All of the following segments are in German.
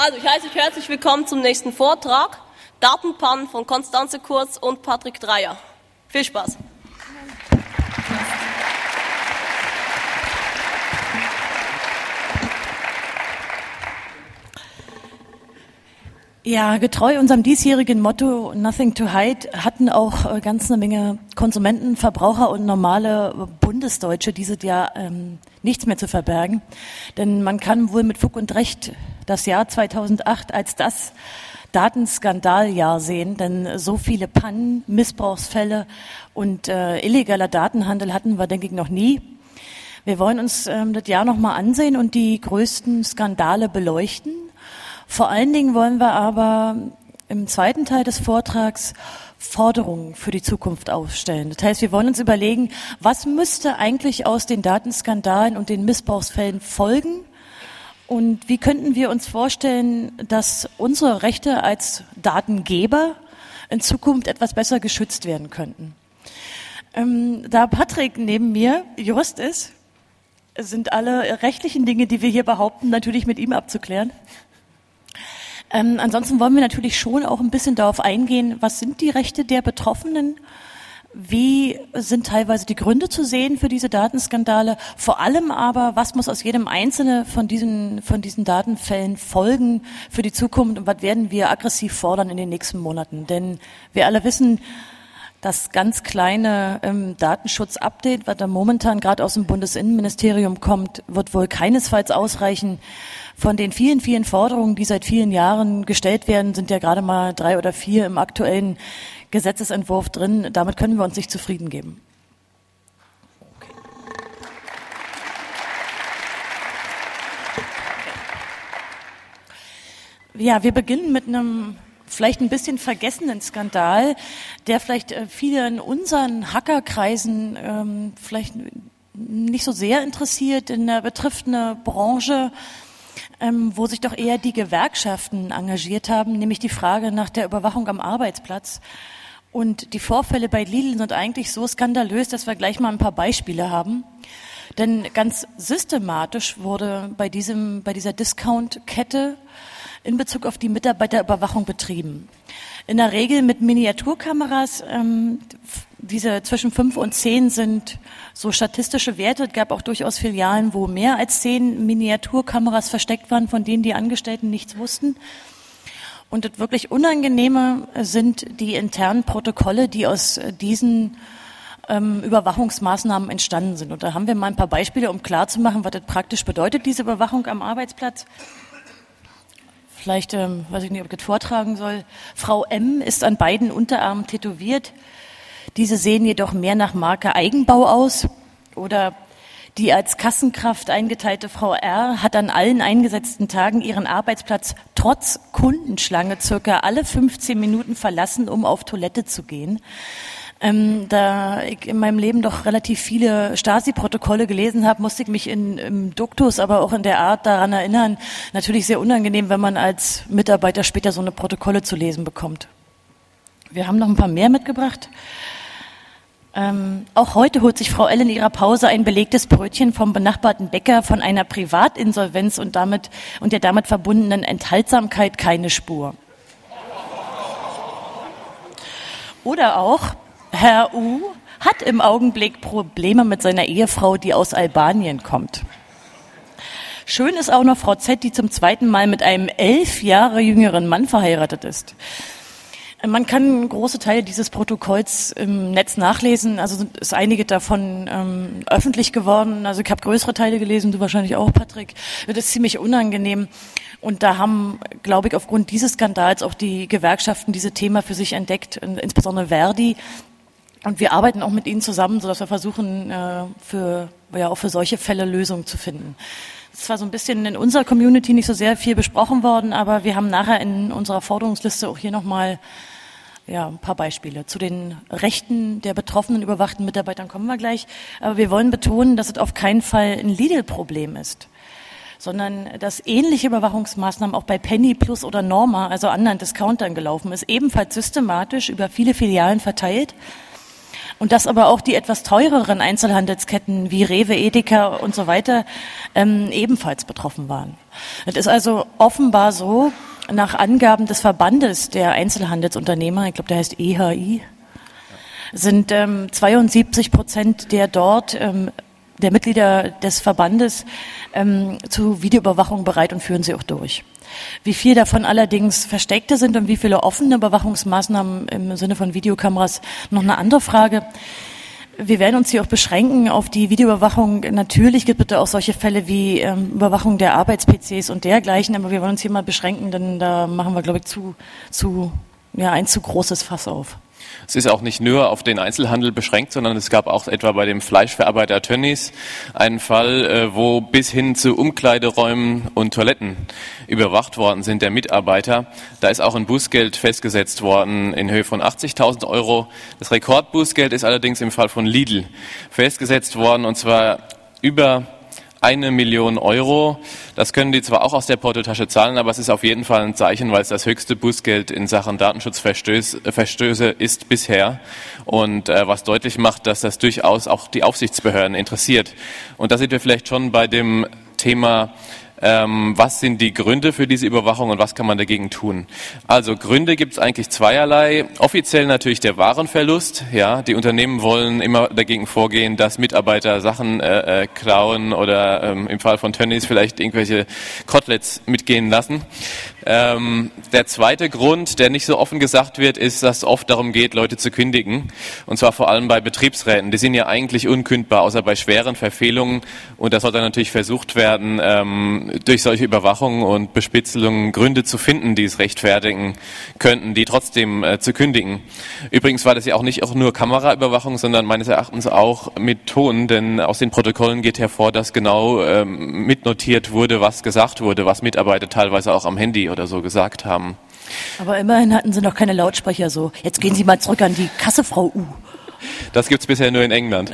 Also, ich heiße euch herzlich willkommen zum nächsten Vortrag. Datenpannen von Konstanze Kurz und Patrick Dreyer. Viel Spaß. Ja, getreu unserem diesjährigen Motto Nothing to Hide hatten auch ganz eine Menge Konsumenten, Verbraucher und normale Bundesdeutsche dieses Jahr nichts mehr zu verbergen. Denn man kann wohl mit Fug und Recht das Jahr 2008 als das Datenskandaljahr sehen, denn so viele Pannen, Missbrauchsfälle und illegaler Datenhandel hatten wir, denke ich, noch nie. Wir wollen uns das Jahr nochmal ansehen und die größten Skandale beleuchten. Vor allen Dingen wollen wir aber im zweiten Teil des Vortrags Forderungen für die Zukunft aufstellen. Das heißt, wir wollen uns überlegen, was müsste eigentlich aus den Datenskandalen und den Missbrauchsfällen folgen und wie könnten wir uns vorstellen, dass unsere Rechte als Datengeber in Zukunft etwas besser geschützt werden könnten. Da Patrick neben mir Jurist ist, sind alle rechtlichen Dinge, die wir hier behaupten, natürlich mit ihm abzuklären. Ansonsten wollen wir natürlich schon auch ein bisschen darauf eingehen, was sind die Rechte der Betroffenen, wie sind teilweise die Gründe zu sehen für diese Datenskandale, vor allem aber, was muss aus jedem einzelnen von diesen Datenfällen folgen für die Zukunft und was werden wir aggressiv fordern in den nächsten Monaten. Denn wir alle wissen, das ganz kleine Datenschutz-Update, was da momentan gerade aus dem Bundesinnenministerium kommt, wird wohl keinesfalls ausreichen. Von den vielen, vielen Forderungen, die seit vielen Jahren gestellt werden, sind ja gerade mal 3 oder 4 im aktuellen Gesetzesentwurf drin. Damit können wir uns nicht zufrieden geben. Ja, wir beginnen mit einem vielleicht ein bisschen vergessenen Skandal, der vielleicht viele in unseren Hackerkreisen vielleicht nicht so sehr interessiert, denn er betrifft eine Branche, wo sich doch eher die Gewerkschaften engagiert haben, nämlich die Frage nach der Überwachung am Arbeitsplatz. Und die Vorfälle bei Lidl sind eigentlich so skandalös, dass wir gleich mal ein paar Beispiele haben. Denn ganz systematisch wurde bei dieser Discount-Kette in Bezug auf die Mitarbeiterüberwachung betrieben. In der Regel mit Miniaturkameras, diese zwischen 5 und 10 sind so statistische Werte. Es gab auch durchaus Filialen, wo mehr als 10 Miniaturkameras versteckt waren, von denen die Angestellten nichts wussten. Und das wirklich Unangenehme sind die internen Protokolle, die aus diesen Überwachungsmaßnahmen entstanden sind. Und da haben wir mal ein paar Beispiele, um klarzumachen, was das praktisch bedeutet, diese Überwachung am Arbeitsplatz. Vielleicht, weiß ich nicht, ob ich das vortragen soll. Frau M. ist an beiden Unterarmen tätowiert. Diese sehen jedoch mehr nach Marke Eigenbau aus. Oder die als Kassenkraft eingeteilte Frau R. hat an allen eingesetzten Tagen ihren Arbeitsplatz trotz Kundenschlange circa alle 15 Minuten verlassen, um auf Toilette zu gehen. Da ich in meinem Leben doch relativ viele Stasi-Protokolle gelesen habe, musste ich mich im Duktus, aber auch in der Art daran erinnern, natürlich sehr unangenehm, wenn man als Mitarbeiter später so eine Protokolle zu lesen bekommt. Wir haben noch ein paar mehr mitgebracht. Auch heute holt sich Frau L. in ihrer Pause ein belegtes Brötchen vom benachbarten Bäcker von einer Privatinsolvenz und der damit verbundenen Enthaltsamkeit keine Spur. Oder auch Herr U. hat im Augenblick Probleme mit seiner Ehefrau, die aus Albanien kommt. Schön ist auch noch Frau Z., die zum zweiten Mal mit einem 11 Jahre jüngeren Mann verheiratet ist. Man kann große Teile dieses Protokolls im Netz nachlesen, also ist einige davon öffentlich geworden. Also ich habe größere Teile gelesen, du wahrscheinlich auch, Patrick. Das ist ziemlich unangenehm. Und da haben, glaube ich, aufgrund dieses Skandals auch die Gewerkschaften dieses Thema für sich entdeckt, insbesondere Verdi. Und wir arbeiten auch mit ihnen zusammen, sodass wir versuchen, auch für solche Fälle Lösungen zu finden. Das ist zwar so ein bisschen in unserer Community nicht so sehr viel besprochen worden, aber wir haben nachher in unserer Forderungsliste auch hier nochmal ein paar Beispiele. Zu den Rechten der betroffenen überwachten Mitarbeitern kommen wir gleich. Aber wir wollen betonen, dass es auf keinen Fall ein Lidl-Problem ist, sondern dass ähnliche Überwachungsmaßnahmen auch bei Penny Plus oder Norma, also anderen Discountern gelaufen ist, ebenfalls systematisch über viele Filialen verteilt. Und dass aber auch die etwas teureren Einzelhandelsketten wie Rewe, Edeka und so weiter ebenfalls betroffen waren. Es ist also offenbar so, nach Angaben des Verbandes der Einzelhandelsunternehmer, ich glaube, der heißt EHI, sind 72% der Mitglieder des Verbandes zu Videoüberwachung bereit und führen sie auch durch. Wie viel davon allerdings versteckte sind und wie viele offene Überwachungsmaßnahmen im Sinne von Videokameras, noch eine andere Frage. Wir werden uns hier auch beschränken auf die Videoüberwachung. Natürlich gibt es auch solche Fälle wie Überwachung der Arbeits-PCs und dergleichen, aber wir wollen uns hier mal beschränken, denn da machen wir, glaube ich, ein zu großes Fass auf. Es ist auch nicht nur auf den Einzelhandel beschränkt, sondern es gab auch etwa bei dem Fleischverarbeiter Tönnies einen Fall, wo bis hin zu Umkleideräumen und Toiletten überwacht worden sind der Mitarbeiter. Da ist auch ein Bußgeld festgesetzt worden in Höhe von 80.000 Euro. Das Rekordbußgeld ist allerdings im Fall von Lidl festgesetzt worden, und zwar über 1 Million Euro. Das können die zwar auch aus der Portotasche zahlen, aber es ist auf jeden Fall ein Zeichen, weil es das höchste Bußgeld in Sachen Datenschutzverstöße ist bisher, und was deutlich macht, dass das durchaus auch die Aufsichtsbehörden interessiert. Und da sind wir vielleicht schon bei dem Thema, was sind die Gründe für diese Überwachung und was kann man dagegen tun? Also Gründe gibt es eigentlich zweierlei. Offiziell natürlich der Warenverlust. Ja, die Unternehmen wollen immer dagegen vorgehen, dass Mitarbeiter Sachen klauen oder im Fall von Tönnies vielleicht irgendwelche Koteletts mitgehen lassen. Der zweite Grund, der nicht so offen gesagt wird, ist, dass es oft darum geht, Leute zu kündigen. Und zwar vor allem bei Betriebsräten. Die sind ja eigentlich unkündbar, außer bei schweren Verfehlungen. Und da soll dann natürlich versucht werden, durch solche Überwachung und Bespitzelungen Gründe zu finden, die es rechtfertigen könnten, die trotzdem zu kündigen. Übrigens war das ja auch nicht nur Kameraüberwachung, sondern meines Erachtens auch mit Ton, denn aus den Protokollen geht hervor, dass genau mitnotiert wurde, was gesagt wurde, was Mitarbeiter teilweise auch am Handy oder so gesagt haben. Aber immerhin hatten sie noch keine Lautsprecher so. Jetzt gehen Sie mal zurück an die Kasse, Frau U. Das gibt's bisher nur in England.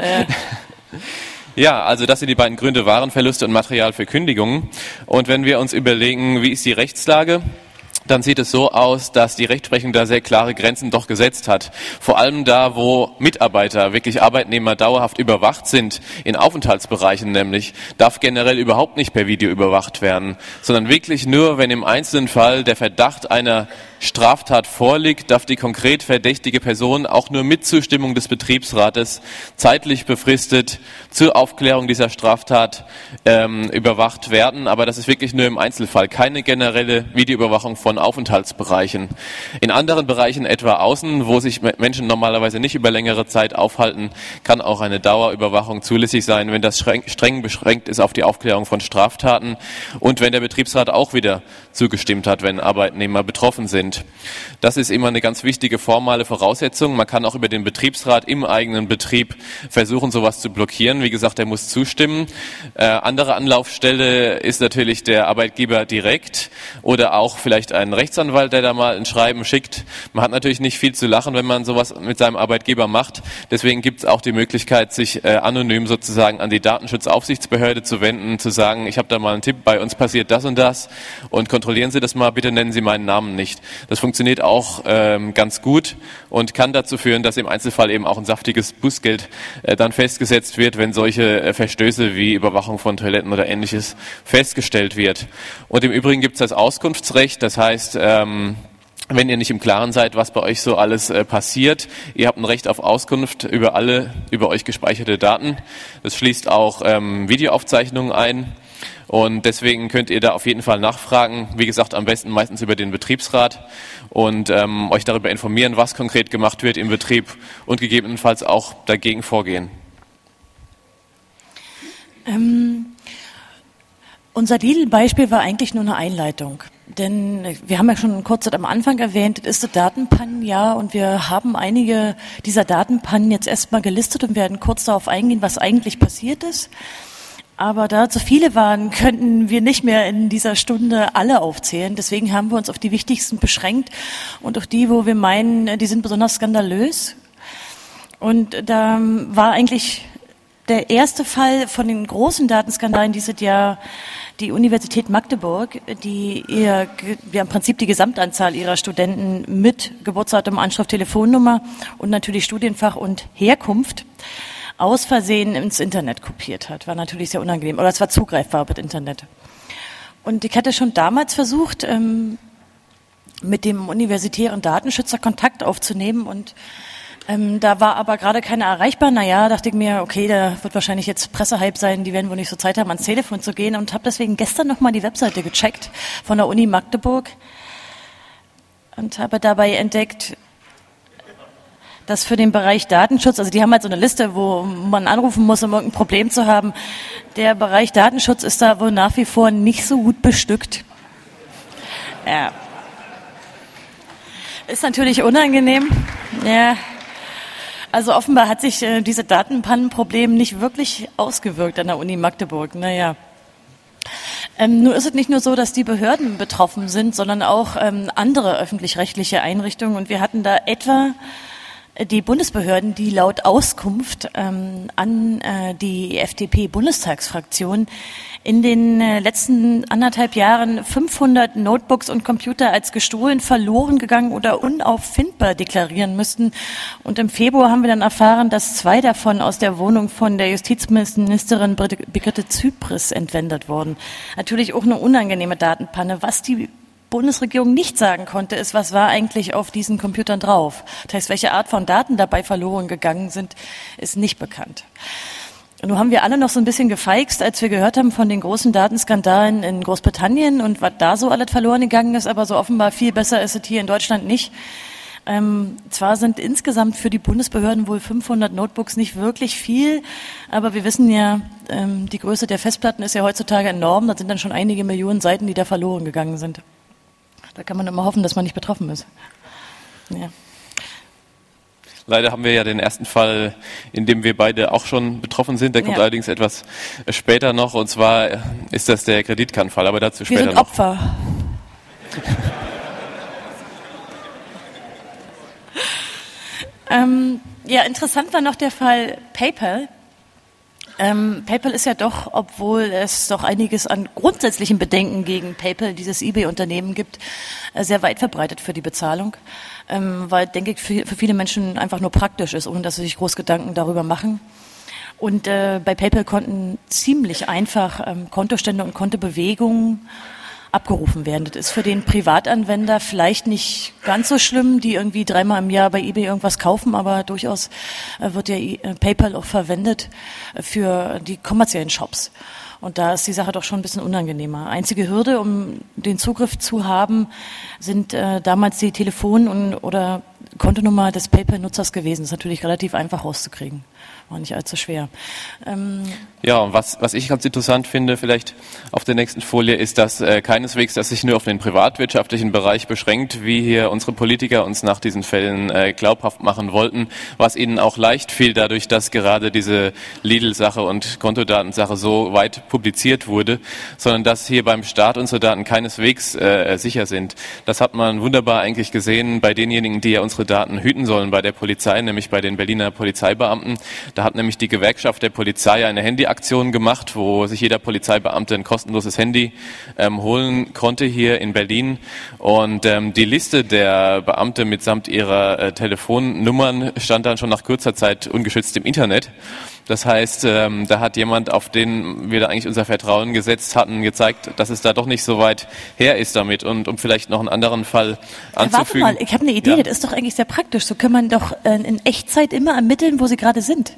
Ja, also das sind die beiden Gründe, Warenverluste und Material für Kündigungen. Und wenn wir uns überlegen, wie ist die Rechtslage, dann sieht es so aus, dass die Rechtsprechung da sehr klare Grenzen doch gesetzt hat. Vor allem da, wo Mitarbeiter, wirklich Arbeitnehmer dauerhaft überwacht sind, in Aufenthaltsbereichen nämlich, darf generell überhaupt nicht per Video überwacht werden, sondern wirklich nur, wenn im einzelnen Fall der Verdacht einer Straftat vorliegt, darf die konkret verdächtige Person auch nur mit Zustimmung des Betriebsrates zeitlich befristet zur Aufklärung dieser Straftat überwacht werden. Aber das ist wirklich nur im Einzelfall, keine generelle Videoüberwachung von Aufenthaltsbereichen. In anderen Bereichen, etwa außen, wo sich Menschen normalerweise nicht über längere Zeit aufhalten, kann auch eine Dauerüberwachung zulässig sein, wenn das streng beschränkt ist auf die Aufklärung von Straftaten und wenn der Betriebsrat auch wieder zugestimmt hat, wenn Arbeitnehmer betroffen sind. Das ist immer eine ganz wichtige formale Voraussetzung. Man kann auch über den Betriebsrat im eigenen Betrieb versuchen, sowas zu blockieren. Wie gesagt, er muss zustimmen. Andere Anlaufstelle ist natürlich der Arbeitgeber direkt oder auch vielleicht ein Rechtsanwalt, der da mal ein Schreiben schickt. Man hat natürlich nicht viel zu lachen, wenn man sowas mit seinem Arbeitgeber macht. Deswegen gibt es auch die Möglichkeit, sich anonym sozusagen an die Datenschutzaufsichtsbehörde zu wenden, zu sagen, ich habe da mal einen Tipp, bei uns passiert das und kontrollieren Sie das mal, bitte nennen Sie meinen Namen nicht. Das funktioniert auch ganz gut und kann dazu führen, dass im Einzelfall eben auch ein saftiges Bußgeld dann festgesetzt wird, wenn solche Verstöße wie Überwachung von Toiletten oder Ähnliches festgestellt wird. Und im Übrigen gibt es das Auskunftsrecht, das heißt, wenn ihr nicht im Klaren seid, was bei euch so alles passiert, ihr habt ein Recht auf Auskunft über alle über euch gespeicherte Daten. Das schließt auch Videoaufzeichnungen ein. Und deswegen könnt ihr da auf jeden Fall nachfragen. Wie gesagt, am besten meistens über den Betriebsrat und euch darüber informieren, was konkret gemacht wird im Betrieb und gegebenenfalls auch dagegen vorgehen. Unser Lidl-Beispiel war eigentlich nur eine Einleitung. Denn wir haben ja schon kurz am Anfang erwähnt, es ist das Datenpannenjahr und wir haben einige dieser Datenpannen jetzt erstmal gelistet und werden kurz darauf eingehen, was eigentlich passiert ist. Aber da zu viele waren, könnten wir nicht mehr in dieser Stunde alle aufzählen. Deswegen haben wir uns auf die wichtigsten beschränkt und auf die, wo wir meinen, die sind besonders skandalös. Und da war eigentlich der erste Fall von den großen Datenskandalen dieses Jahr Die Universität Magdeburg, die im Prinzip die Gesamtanzahl ihrer Studenten mit Geburtsdatum, Anschrift, Telefonnummer und natürlich Studienfach und Herkunft aus Versehen ins Internet kopiert hat. War natürlich sehr unangenehm. Oder es war zugreifbar mit Internet. Und ich hatte schon damals versucht, mit dem universitären Datenschützer Kontakt aufzunehmen und da war aber gerade keiner erreichbar. Naja, dachte ich mir, okay, da wird wahrscheinlich jetzt Pressehype sein, die werden wohl nicht so Zeit haben, ans Telefon zu gehen und habe deswegen gestern nochmal die Webseite gecheckt von der Uni Magdeburg und habe dabei entdeckt, dass für den Bereich Datenschutz, also die haben halt so eine Liste, wo man anrufen muss, um irgendein Problem zu haben. Der Bereich Datenschutz ist da wohl nach wie vor nicht so gut bestückt. Ja. Ist natürlich unangenehm. Ja. Also offenbar hat sich diese Datenpannenproblem nicht wirklich ausgewirkt an der Uni Magdeburg. Naja. Nur ist es nicht nur so, dass die Behörden betroffen sind, sondern auch andere öffentlich-rechtliche Einrichtungen. Und wir hatten da etwa die Bundesbehörden, die laut Auskunft an die FDP-Bundestagsfraktion in den letzten 1,5 Jahren 500 Notebooks und Computer als gestohlen, verloren gegangen oder unauffindbar deklarieren müssten. Und im Februar haben wir dann erfahren, dass 2 davon aus der Wohnung von der Justizministerin Brigitte Zypris entwendet wurden. Natürlich auch eine unangenehme Datenpanne. Was die Bundesregierung nicht sagen konnte, ist, was war eigentlich auf diesen Computern drauf. Das heißt, welche Art von Daten dabei verloren gegangen sind, ist nicht bekannt. Nun haben wir alle noch so ein bisschen gefeixt, als wir gehört haben von den großen Datenskandalen in Großbritannien und was da so alles verloren gegangen ist, aber so offenbar viel besser ist es hier in Deutschland nicht. Zwar sind insgesamt für die Bundesbehörden wohl 500 Notebooks nicht wirklich viel, aber wir wissen ja, die Größe der Festplatten ist ja heutzutage enorm, da sind dann schon einige Millionen Seiten, die da verloren gegangen sind. Da kann man immer hoffen, dass man nicht betroffen ist. Ja. Leider haben wir ja den ersten Fall, in dem wir beide auch schon betroffen sind. Der kommt allerdings etwas später noch. Und zwar ist das der Kreditkartenfall, aber dazu später noch. Wir sind Opfer. Ja, interessant war noch der Fall PayPal. PayPal ist ja doch, obwohl es doch einiges an grundsätzlichen Bedenken gegen PayPal, dieses eBay-Unternehmen gibt, sehr weit verbreitet für die Bezahlung, weil, denke ich, für viele Menschen einfach nur praktisch ist, ohne dass sie sich groß Gedanken darüber machen. Und bei PayPal konnten ziemlich einfach Kontostände und Kontobewegungen abgerufen werden. Das ist für den Privatanwender vielleicht nicht ganz so schlimm, die irgendwie 3-mal im Jahr bei eBay irgendwas kaufen, aber durchaus wird ja PayPal auch verwendet für die kommerziellen Shops. Und da ist die Sache doch schon ein bisschen unangenehmer. Einzige Hürde, um den Zugriff zu haben, sind damals die Telefon- oder Kontonummer des PayPal-Nutzers gewesen. Das ist natürlich relativ einfach rauszukriegen. War nicht allzu schwer. Ja, und was ich ganz interessant finde, vielleicht auf der nächsten Folie, ist, dass keineswegs das sich nur auf den privatwirtschaftlichen Bereich beschränkt, wie hier unsere Politiker uns nach diesen Fällen glaubhaft machen wollten, was ihnen auch leicht fiel, dadurch, dass gerade diese Lidl-Sache und Kontodatensache so weit publiziert wurde, sondern dass hier beim Staat unsere Daten keineswegs sicher sind. Das hat man wunderbar eigentlich gesehen bei denjenigen, die ja unsere Daten hüten sollen, bei der Polizei, nämlich bei den Berliner Polizeibeamten. Da hat nämlich die Gewerkschaft der Polizei eine Handyaktion gemacht, wo sich jeder Polizeibeamte ein kostenloses Handy holen konnte hier in Berlin. Und die Liste der Beamte mitsamt ihrer Telefonnummern stand dann schon nach kurzer Zeit ungeschützt im Internet. Das heißt, da hat jemand, auf den wir da eigentlich unser Vertrauen gesetzt hatten, gezeigt, dass es da doch nicht so weit her ist damit. Und um vielleicht noch einen anderen Fall anzufügen. Warte mal, ich habe eine Idee, das ist doch eigentlich sehr praktisch. So kann man doch in Echtzeit immer ermitteln, wo sie gerade sind.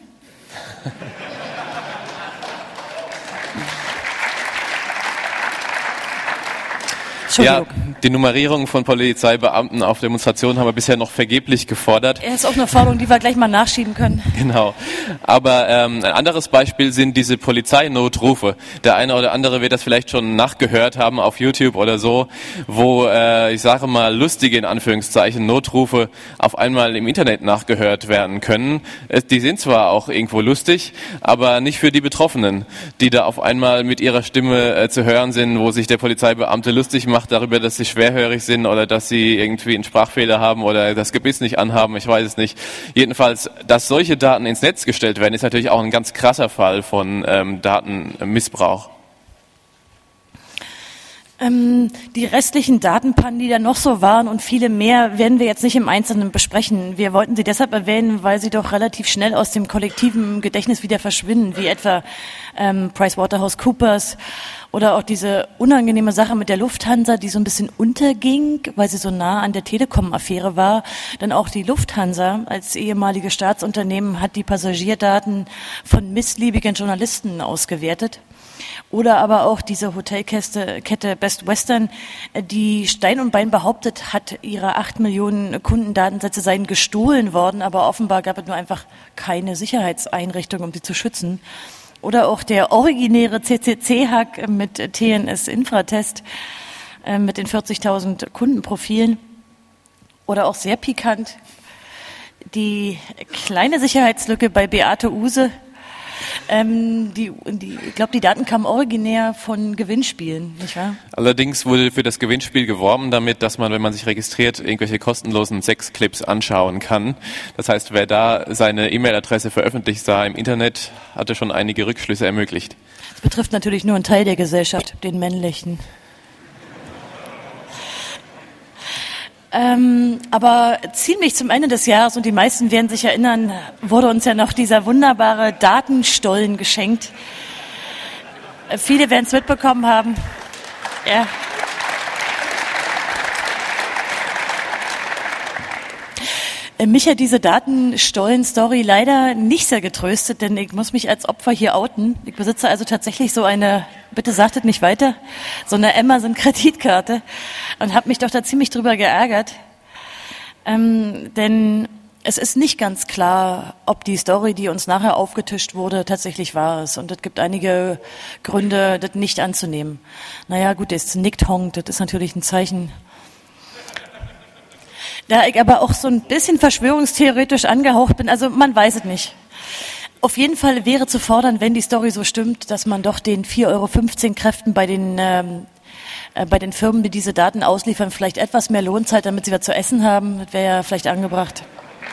Ja, die Nummerierung von Polizeibeamten auf Demonstrationen haben wir bisher noch vergeblich gefordert. Er ist auch eine Forderung, die wir gleich mal nachschieben können. Genau. Aber ein anderes Beispiel sind diese Polizeinotrufe. Der eine oder andere wird das vielleicht schon nachgehört haben auf YouTube oder so, wo, ich sage mal, lustige, in Anführungszeichen, Notrufe auf einmal im Internet nachgehört werden können. Die sind zwar auch irgendwo lustig, aber nicht für die Betroffenen, die da auf einmal mit ihrer Stimme zu hören sind, wo sich der Polizeibeamte lustig macht darüber, dass sie schwerhörig sind oder dass sie irgendwie einen Sprachfehler haben oder das Gebiss nicht anhaben, ich weiß es nicht. Jedenfalls, dass solche Daten ins Netz gestellt werden, ist natürlich auch ein ganz krasser Fall von Datenmissbrauch. Die restlichen Datenpannen, die da noch so waren und viele mehr, werden wir jetzt nicht im Einzelnen besprechen. Wir wollten sie deshalb erwähnen, weil sie doch relativ schnell aus dem kollektiven Gedächtnis wieder verschwinden, wie etwa PricewaterhouseCoopers oder auch diese unangenehme Sache mit der Lufthansa, die so ein bisschen unterging, weil sie so nah an der Telekom-Affäre war. Denn auch die Lufthansa als ehemalige Staatsunternehmen hat die Passagierdaten von missliebigen Journalisten ausgewertet. Oder aber auch diese Hotelkette Best Western, die Stein und Bein behauptet hat, ihre 8 Millionen Kundendatensätze seien gestohlen worden, aber offenbar gab es nur einfach keine Sicherheitseinrichtung, um sie zu schützen. Oder auch der originäre CCC-Hack mit TNS Infratest mit den 40.000 Kundenprofilen. Oder auch sehr pikant die kleine Sicherheitslücke bei Beate Uhse. Ich glaube, die Daten kamen originär von Gewinnspielen, nicht wahr? Allerdings wurde für das Gewinnspiel geworben damit, dass man, wenn man sich registriert, irgendwelche kostenlosen Sexclips anschauen kann. Das heißt, wer da seine E-Mail-Adresse veröffentlicht sah im Internet, hatte schon einige Rückschlüsse ermöglicht. Das betrifft natürlich nur einen Teil der Gesellschaft, den männlichen. Aber ziemlich zum Ende des Jahres, und die meisten werden sich erinnern, wurde uns ja noch dieser wunderbare Datenstollen geschenkt. Viele werden es mitbekommen haben. Ja. Mich hat diese Datenstollen-Story leider nicht sehr getröstet, denn ich muss mich als Opfer hier outen. Ich besitze also tatsächlich so eine, bitte sagt es nicht weiter, so eine Amazon-Kreditkarte und habe mich doch da ziemlich drüber geärgert. Denn es ist nicht ganz klar, ob die Story, die uns nachher aufgetischt wurde, tatsächlich wahr ist. Und es gibt einige Gründe, das nicht anzunehmen. Naja, gut, das nickt honkt, das ist natürlich ein Zeichen. Da ich aber auch so ein bisschen verschwörungstheoretisch angehaucht bin, also man weiß es nicht. Auf jeden Fall wäre zu fordern, wenn die Story so stimmt, dass man doch den 4,15 € Kräften bei den Firmen, die diese Daten ausliefern, vielleicht etwas mehr Lohn zahlt, damit sie was zu essen haben. Das wäre ja vielleicht angebracht.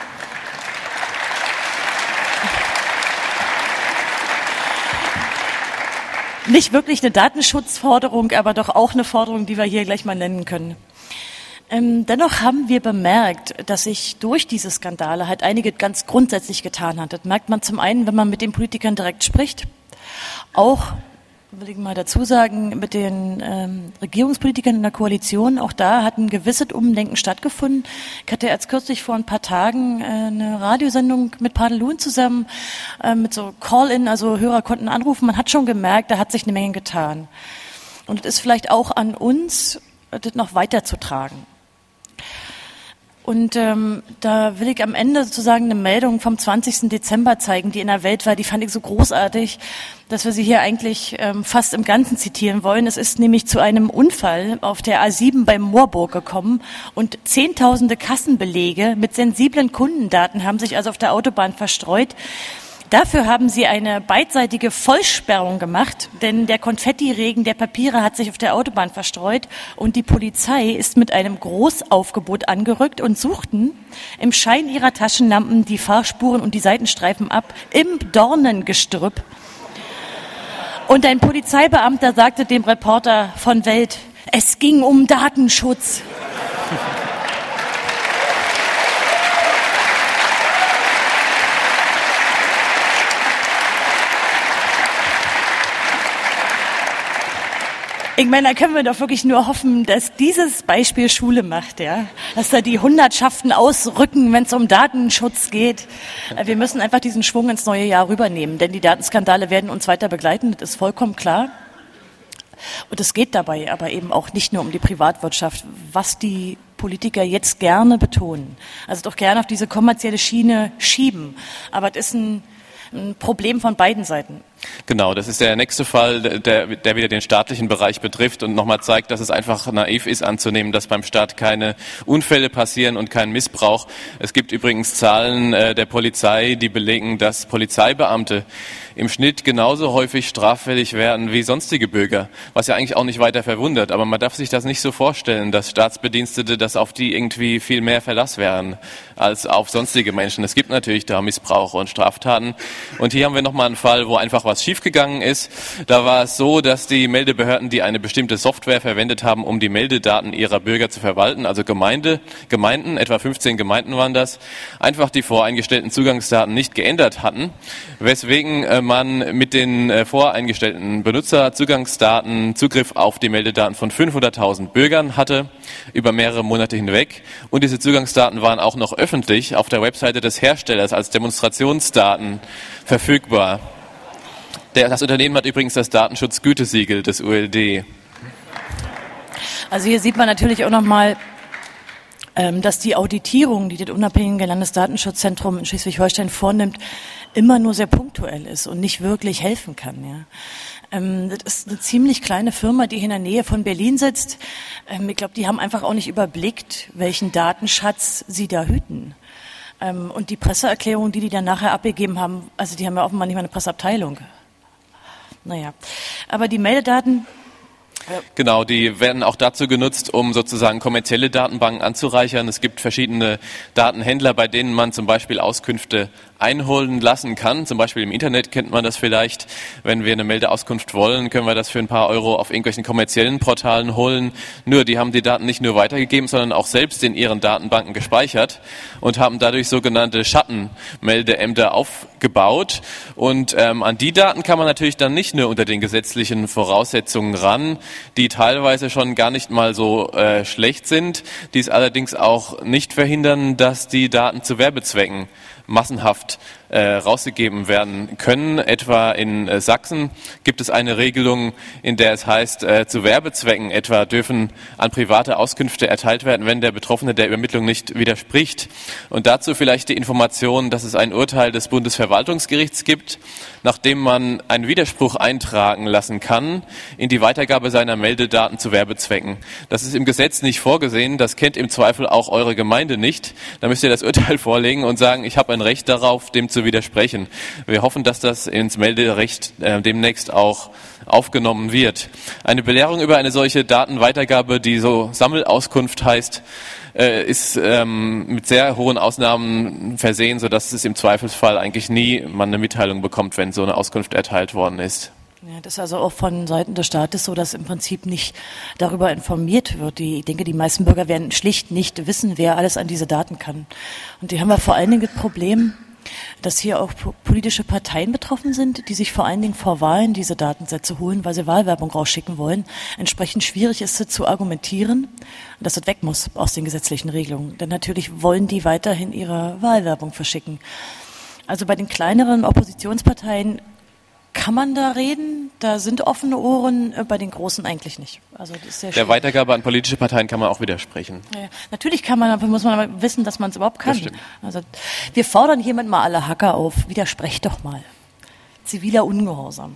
Nicht wirklich eine Datenschutzforderung, aber doch auch eine Forderung, die wir hier gleich mal nennen können. Dennoch haben wir bemerkt, dass sich durch diese Skandale halt einige ganz grundsätzlich getan hat. Das merkt man zum einen, wenn man mit den Politikern direkt spricht. Auch, will ich mal dazu sagen, mit den Regierungspolitikern in der Koalition. Auch da hat ein gewisses Umdenken stattgefunden. Ich hatte erst kürzlich vor ein paar Tagen eine Radiosendung mit Padelun zusammen, mit so Call-in, also Hörer konnten anrufen. Man hat schon gemerkt, da hat sich eine Menge getan. Und es ist vielleicht auch an uns, das noch weiterzutragen. Und da will ich am Ende sozusagen eine Meldung vom 20. Dezember zeigen, die in der Welt war. Die fand ich so großartig, dass wir sie hier eigentlich fast im Ganzen zitieren wollen. Es ist nämlich zu einem Unfall auf der A7 bei Moorburg gekommen und Zehntausende Kassenbelege mit sensiblen Kundendaten haben sich also auf der Autobahn verstreut. Dafür haben sie eine beidseitige Vollsperrung gemacht, denn der Konfettiregen der Papiere hat sich auf der Autobahn verstreut und die Polizei ist mit einem Großaufgebot angerückt und suchten im Schein ihrer Taschenlampen die Fahrspuren und die Seitenstreifen ab im Dornengestrüpp. Und ein Polizeibeamter sagte dem Reporter von Welt, es ging um Datenschutz. Ich meine, da können wir doch wirklich nur hoffen, dass dieses Beispiel Schule macht, ja, dass da die Hundertschaften ausrücken, wenn es um Datenschutz geht. Wir müssen einfach diesen Schwung ins neue Jahr rübernehmen, denn die Datenskandale werden uns weiter begleiten, das ist vollkommen klar. Und es geht dabei aber eben auch nicht nur um die Privatwirtschaft, was die Politiker jetzt gerne betonen. Also doch gerne auf diese kommerzielle Schiene schieben. Aber das ist ein Problem von beiden Seiten. Genau, das ist der nächste Fall, der wieder den staatlichen Bereich betrifft und nochmal zeigt, dass es einfach naiv ist anzunehmen, dass beim Staat keine Unfälle passieren und kein Missbrauch. Es gibt übrigens Zahlen der Polizei, die belegen, dass Polizeibeamte im Schnitt genauso häufig straffällig werden wie sonstige Bürger, was ja eigentlich auch nicht weiter verwundert. Aber man darf sich das nicht so vorstellen, dass Staatsbedienstete, dass auf die irgendwie viel mehr Verlass wären als auf sonstige Menschen. Es gibt natürlich da Missbrauch und Straftaten. Und hier haben wir nochmal einen Fall, wo einfach was schiefgegangen ist. Da war es so, dass die Meldebehörden, die eine bestimmte Software verwendet haben, um die Meldedaten ihrer Bürger zu verwalten, also Gemeinden, etwa 15 Gemeinden waren das, einfach die voreingestellten Zugangsdaten nicht geändert hatten, weswegen man mit den voreingestellten Benutzerzugangsdaten Zugriff auf die Meldedaten von 500.000 Bürgern hatte, über mehrere Monate hinweg. Und diese Zugangsdaten waren auch noch öffentlich auf der Webseite des Herstellers als Demonstrationsdaten verfügbar. Das Unternehmen hat übrigens das Datenschutzgütesiegel des ULD. Also hier sieht man natürlich auch nochmal, dass die Auditierung, die das unabhängige Landesdatenschutzzentrum in Schleswig-Holstein vornimmt, immer nur sehr punktuell ist und nicht wirklich helfen kann. Ja. Das ist eine ziemlich kleine Firma, die hier in der Nähe von Berlin sitzt. Ich glaube, die haben einfach auch nicht überblickt, welchen Datenschatz sie da hüten. Und die Presseerklärung, die dann nachher abgegeben haben, also die haben ja offenbar nicht mal eine Presseabteilung. Naja, aber die Meldedaten... Genau, die werden auch dazu genutzt, um sozusagen kommerzielle Datenbanken anzureichern. Es gibt verschiedene Datenhändler, bei denen man zum Beispiel Auskünfte einholen lassen kann. Zum Beispiel im Internet kennt man das vielleicht. Wenn wir eine Meldeauskunft wollen, können wir das für ein paar Euro auf irgendwelchen kommerziellen Portalen holen. Nur, die haben die Daten nicht nur weitergegeben, sondern auch selbst in ihren Datenbanken gespeichert und haben dadurch sogenannte Schattenmeldeämter aufgebaut. Und an die Daten kann man natürlich dann nicht nur unter den gesetzlichen Voraussetzungen ran, die teilweise schon gar nicht mal so schlecht sind, die es allerdings auch nicht verhindern, dass die Daten zu Werbezwecken massenhaft rausgegeben werden können. Etwa in Sachsen gibt es eine Regelung, in der es heißt, zu Werbezwecken etwa dürfen an private Auskünfte erteilt werden, wenn der Betroffene der Übermittlung nicht widerspricht. Und dazu vielleicht die Information, dass es ein Urteil des Bundesverwaltungsgerichts gibt, nachdem man einen Widerspruch eintragen lassen kann in die Weitergabe seiner Meldedaten zu Werbezwecken. Das ist im Gesetz nicht vorgesehen, das kennt im Zweifel auch eure Gemeinde nicht. Da müsst ihr das Urteil vorlegen und sagen, ich habe ein Recht darauf, dem zu widersprechen. Wir hoffen, dass das ins Melderecht demnächst auch aufgenommen wird. Eine Belehrung über eine solche Datenweitergabe, die so Sammelauskunft heißt, ist mit sehr hohen Ausnahmen versehen, sodass es im Zweifelsfall eigentlich nie man eine Mitteilung bekommt, wenn so eine Auskunft erteilt worden ist. Ja, das ist also auch von Seiten des Staates so, dass im Prinzip nicht darüber informiert wird. Ich denke, die meisten Bürger werden schlicht nicht wissen, wer alles an diese Daten kann. Und die haben wir vor allen Dingen das Problem, dass hier auch politische Parteien betroffen sind, die sich vor allen Dingen vor Wahlen diese Datensätze holen, weil sie Wahlwerbung rausschicken wollen. Entsprechend schwierig ist es zu argumentieren, dass das weg muss aus den gesetzlichen Regelungen. Denn natürlich wollen die weiterhin ihre Wahlwerbung verschicken. Also bei den kleineren Oppositionsparteien kann man da reden, da sind offene Ohren, bei den Großen eigentlich nicht. Also das ist sehr der Weitergabe an politische Parteien kann man auch widersprechen. Ja, natürlich kann man, dafür muss man aber wissen, dass man es überhaupt kann. Also wir fordern hiermit mal alle Hacker auf, widersprecht doch mal. Ziviler Ungehorsam.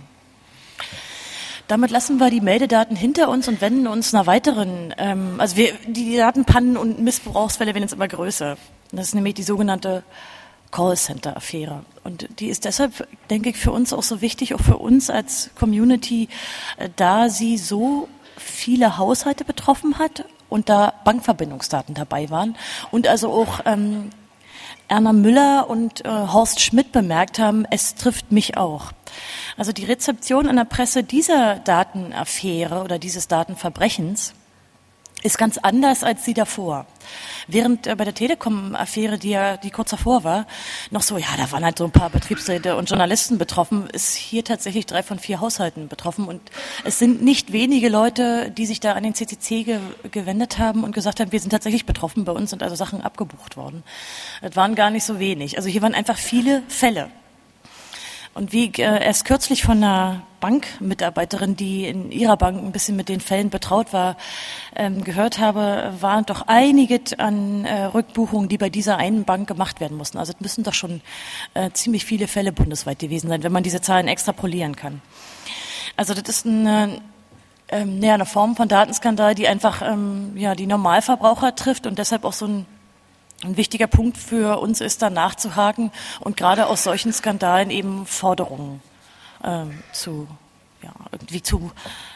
Damit lassen wir die Meldedaten hinter uns und wenden uns einer weiteren, die Datenpannen und Missbrauchsfälle werden jetzt immer größer. Das ist nämlich die sogenannte Callcenter-Affäre. Und die ist deshalb, denke ich, für uns auch so wichtig, auch für uns als Community, da sie so viele Haushalte betroffen hat und da Bankverbindungsdaten dabei waren und also auch Erna Müller und Horst Schmidt bemerkt haben, es trifft mich auch. Also die Rezeption in der Presse dieser Datenaffäre oder dieses Datenverbrechens ist ganz anders als die davor. Während bei der Telekom-Affäre, die kurz davor war, noch so, ja, da waren halt so ein paar Betriebsräte und Journalisten betroffen, ist hier tatsächlich 3 von 4 Haushalten betroffen. Und es sind nicht wenige Leute, die sich da an den CCC gewendet haben und gesagt haben, wir sind tatsächlich betroffen, bei uns sind also Sachen abgebucht worden. Das waren gar nicht so wenig. Also hier waren einfach viele Fälle. Und wie ich erst kürzlich von einer Bankmitarbeiterin, die in ihrer Bank ein bisschen mit den Fällen betraut war, gehört habe, waren doch einige an Rückbuchungen, die bei dieser einen Bank gemacht werden mussten. Also es müssen doch schon ziemlich viele Fälle bundesweit gewesen sein, wenn man diese Zahlen extrapolieren kann. Also das ist eine Form von Datenskandal, die einfach die Normalverbraucher trifft und deshalb auch so ein wichtiger Punkt für uns ist, da nachzuhaken und gerade aus solchen Skandalen eben Forderungen zu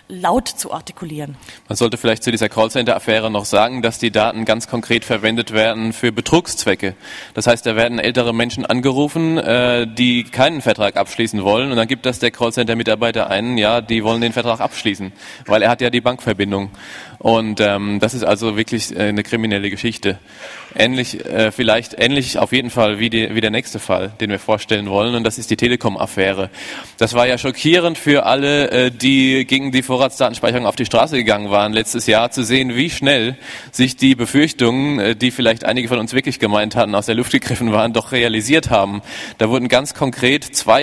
laut zu artikulieren. Man sollte vielleicht zu dieser Callcenter-Affäre noch sagen, dass die Daten ganz konkret verwendet werden für Betrugszwecke. Das heißt, da werden ältere Menschen angerufen, die keinen Vertrag abschließen wollen, und dann gibt das der Callcenter-Mitarbeiter ein, ja, die wollen den Vertrag abschließen, weil er hat ja die Bankverbindung. Und das ist also wirklich eine kriminelle Geschichte. Ähnlich auf jeden Fall wie der nächste Fall, den wir vorstellen wollen, und das ist die Telekom-Affäre. Das war ja schockierend für alle, die gegen die Vorratsdatenspeicherung auf die Straße gegangen waren letztes Jahr, zu sehen, wie schnell sich die Befürchtungen, die vielleicht einige von uns wirklich gemeint hatten, aus der Luft gegriffen waren, doch realisiert haben. Da wurden ganz konkret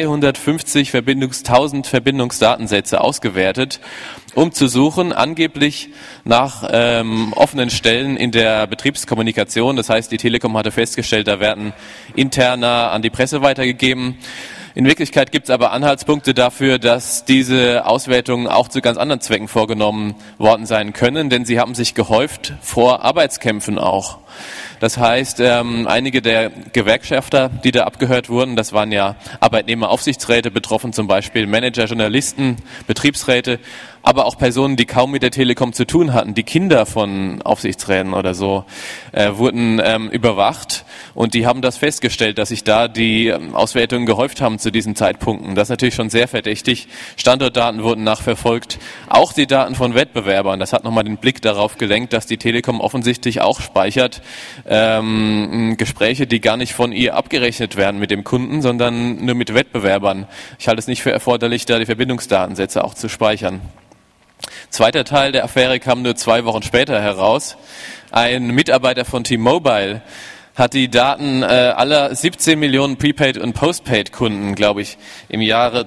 1000 Verbindungsdatensätze ausgewertet, um zu suchen, angeblich nach offenen Stellen in der Betriebskommunikation. Das heißt, die Telekom hatte festgestellt, da werden interner an die Presse weitergegeben. In Wirklichkeit gibt es aber Anhaltspunkte dafür, dass diese Auswertungen auch zu ganz anderen Zwecken vorgenommen worden sein können, denn sie haben sich gehäuft vor Arbeitskämpfen auch. Das heißt, einige der Gewerkschafter, die da abgehört wurden, das waren ja Arbeitnehmeraufsichtsräte, betroffen zum Beispiel Manager, Journalisten, Betriebsräte, aber auch Personen, die kaum mit der Telekom zu tun hatten, die Kinder von Aufsichtsräten oder so, wurden überwacht, und die haben das festgestellt, dass sich da die Auswertungen gehäuft haben zu diesen Zeitpunkten. Das ist natürlich schon sehr verdächtig. Standortdaten wurden nachverfolgt, auch die Daten von Wettbewerbern. Das hat nochmal den Blick darauf gelenkt, dass die Telekom offensichtlich auch speichert Gespräche, die gar nicht von ihr abgerechnet werden mit dem Kunden, sondern nur mit Wettbewerbern. Ich halte es nicht für erforderlich, da die Verbindungsdatensätze auch zu speichern. Zweiter Teil der Affäre kam nur 2 Wochen später heraus. Ein Mitarbeiter von T-Mobile hat die Daten aller 17 Millionen Prepaid- und Postpaid-Kunden, glaube ich, im Jahre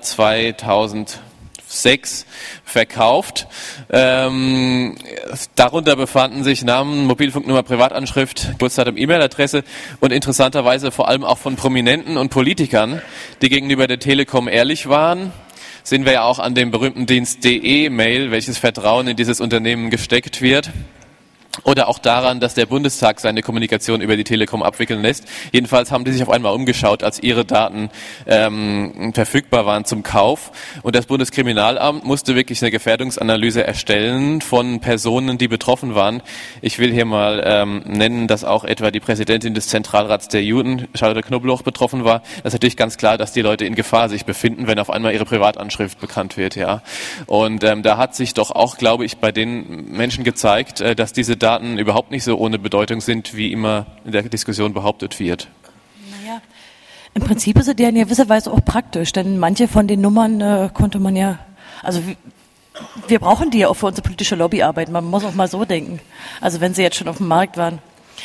2006 verkauft. Darunter befanden sich Namen, Mobilfunknummer, Privatanschrift, Geburtsdatum, E-Mail-Adresse und interessanterweise vor allem auch von Prominenten und Politikern, die gegenüber der Telekom ehrlich waren. Sehen wir ja auch an dem berühmten Dienst DE-Mail, welches Vertrauen in dieses Unternehmen gesteckt wird. Oder auch daran, dass der Bundestag seine Kommunikation über die Telekom abwickeln lässt. Jedenfalls haben die sich auf einmal umgeschaut, als ihre Daten verfügbar waren zum Kauf. Und das Bundeskriminalamt musste wirklich eine Gefährdungsanalyse erstellen von Personen, die betroffen waren. Ich will hier mal nennen, dass auch etwa die Präsidentin des Zentralrats der Juden, Charlotte Knobloch, betroffen war. Das ist natürlich ganz klar, dass die Leute in Gefahr sich befinden, wenn auf einmal ihre Privatanschrift bekannt wird. Ja. Und da hat sich doch auch, glaube ich, bei den Menschen gezeigt, dass diese Daten überhaupt nicht so ohne Bedeutung sind, wie immer in der Diskussion behauptet wird. Naja, im Prinzip ist es ja in gewisser Weise auch praktisch, denn manche von den Nummern konnte man ja, also wir brauchen die ja auch für unsere politische Lobbyarbeit, man muss auch mal so denken, also wenn sie jetzt schon auf dem Markt waren.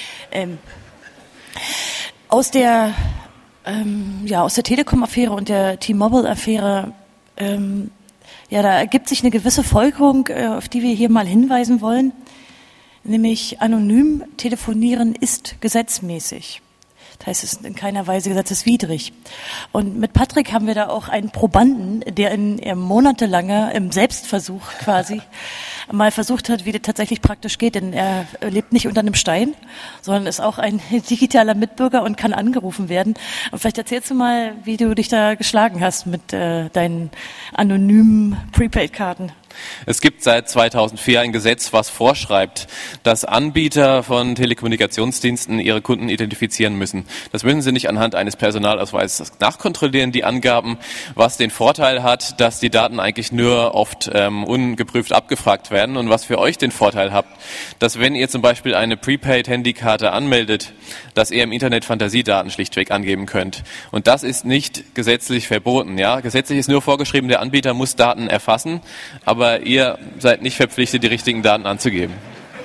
Aus der Telekom-Affäre und der T-Mobile-Affäre, da ergibt sich eine gewisse Folgerung, auf die wir hier mal hinweisen wollen. Nämlich anonym telefonieren ist gesetzmäßig. Das heißt, es ist in keiner Weise gesetzeswidrig. Und mit Patrick haben wir da auch einen Probanden, der in monatelanger im Selbstversuch quasi mal versucht hat, wie das tatsächlich praktisch geht. Denn er lebt nicht unter einem Stein, sondern ist auch ein digitaler Mitbürger und kann angerufen werden. Und vielleicht erzählst du mal, wie du dich da geschlagen hast mit deinen anonymen Prepaid-Karten. Es gibt seit 2004 ein Gesetz, was vorschreibt, dass Anbieter von Telekommunikationsdiensten ihre Kunden identifizieren müssen. Das müssen sie nicht anhand eines Personalausweises nachkontrollieren, die Angaben, was den Vorteil hat, dass die Daten eigentlich nur oft ungeprüft abgefragt werden, und was für euch den Vorteil habt, dass wenn ihr zum Beispiel eine Prepaid-Handykarte anmeldet, dass ihr im Internet Fantasiedaten schlichtweg angeben könnt. Und das ist nicht gesetzlich verboten. Ja? Gesetzlich ist nur vorgeschrieben, der Anbieter muss Daten erfassen, aber ihr seid nicht verpflichtet, die richtigen Daten anzugeben.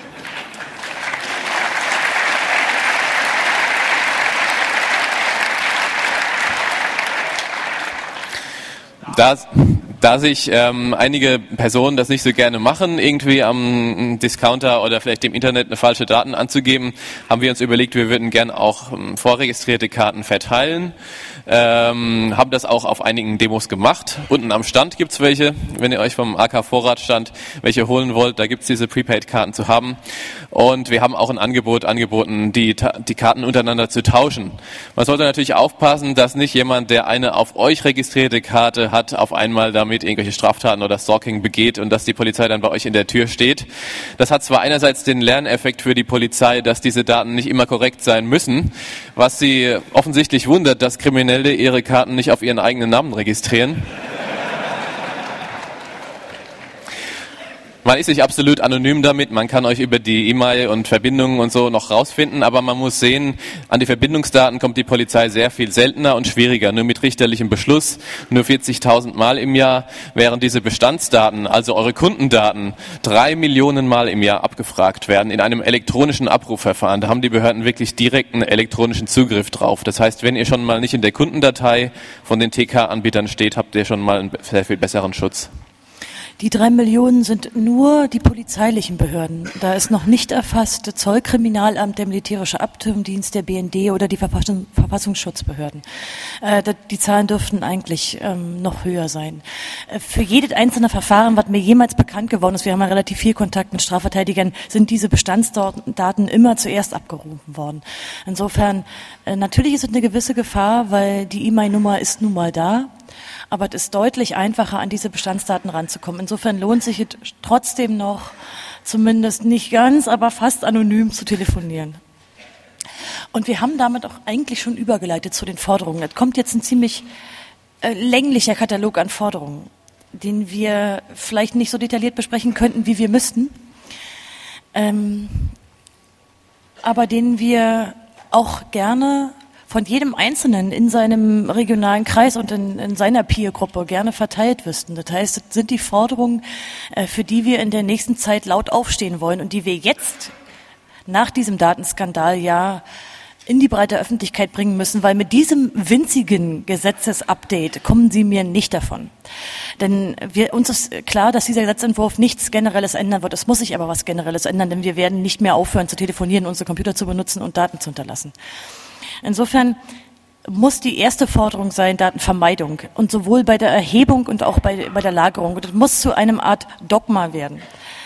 Da sich einige Personen das nicht so gerne machen, irgendwie am Discounter oder vielleicht im Internet eine falsche Daten anzugeben, haben wir uns überlegt, wir würden gern auch vorregistrierte Karten verteilen. Haben das auch auf einigen Demos gemacht. Unten am Stand gibt's welche, wenn ihr euch vom AK Vorratsstand welche holen wollt, da gibt's diese Prepaid-Karten zu haben. Und wir haben auch ein Angebot angeboten, die Karten untereinander zu tauschen. Man sollte natürlich aufpassen, dass nicht jemand, der eine auf euch registrierte Karte hat, auf einmal damit damit irgendwelche Straftaten oder Stalking begeht und dass die Polizei dann bei euch in der Tür steht. Das hat zwar einerseits den Lerneffekt für die Polizei, dass diese Daten nicht immer korrekt sein müssen, was sie offensichtlich wundert, dass Kriminelle ihre Karten nicht auf ihren eigenen Namen registrieren. Man ist nicht absolut anonym damit, man kann euch über die E-Mail und Verbindungen und so noch rausfinden, aber man muss sehen, an die Verbindungsdaten kommt die Polizei sehr viel seltener und schwieriger, nur mit richterlichem Beschluss, nur 40.000 Mal im Jahr, während diese Bestandsdaten, also eure Kundendaten, 3 Millionen Mal im Jahr abgefragt werden in einem elektronischen Abrufverfahren. Da haben die Behörden wirklich direkten elektronischen Zugriff drauf. Das heißt, wenn ihr schon mal nicht in der Kundendatei von den TK-Anbietern steht, habt ihr schon mal einen sehr viel besseren Schutz. Die 3 Millionen sind nur die polizeilichen Behörden. Da ist noch nicht erfasst Zoll, Kriminalamt, der Militärische Abtürmdienst, der BND oder die Verfassungsschutzbehörden. Die Zahlen dürften eigentlich noch höher sein. Für jedes einzelne Verfahren, was mir jemals bekannt geworden ist, wir haben ja relativ viel Kontakt mit Strafverteidigern, sind diese Bestandsdaten immer zuerst abgerufen worden. Insofern, natürlich ist es eine gewisse Gefahr, weil die E-Mail-Nummer ist nun mal da. Aber es ist deutlich einfacher, an diese Bestandsdaten ranzukommen. Insofern lohnt sich es trotzdem noch, zumindest nicht ganz, aber fast anonym zu telefonieren. Und wir haben damit auch eigentlich schon übergeleitet zu den Forderungen. Es kommt jetzt ein ziemlich länglicher Katalog an Forderungen, den wir vielleicht nicht so detailliert besprechen könnten, wie wir müssten, aber den wir auch gerne von jedem Einzelnen in seinem regionalen Kreis und in seiner Peer-Gruppe gerne verteilt wüssten. Das heißt, das sind die Forderungen, für die wir in der nächsten Zeit laut aufstehen wollen und die wir jetzt nach diesem Datenskandal ja in die breite Öffentlichkeit bringen müssen, weil mit diesem winzigen Gesetzesupdate kommen Sie mir nicht davon. Denn uns ist klar, dass dieser Gesetzentwurf nichts Generelles ändern wird. Es muss sich aber was Generelles ändern, denn wir werden nicht mehr aufhören zu telefonieren, unsere Computer zu benutzen und Daten zu hinterlassen. Insofern muss die erste Forderung sein, Datenvermeidung. Und sowohl bei der Erhebung und auch bei der Lagerung. Und das muss zu einem Art Dogma werden.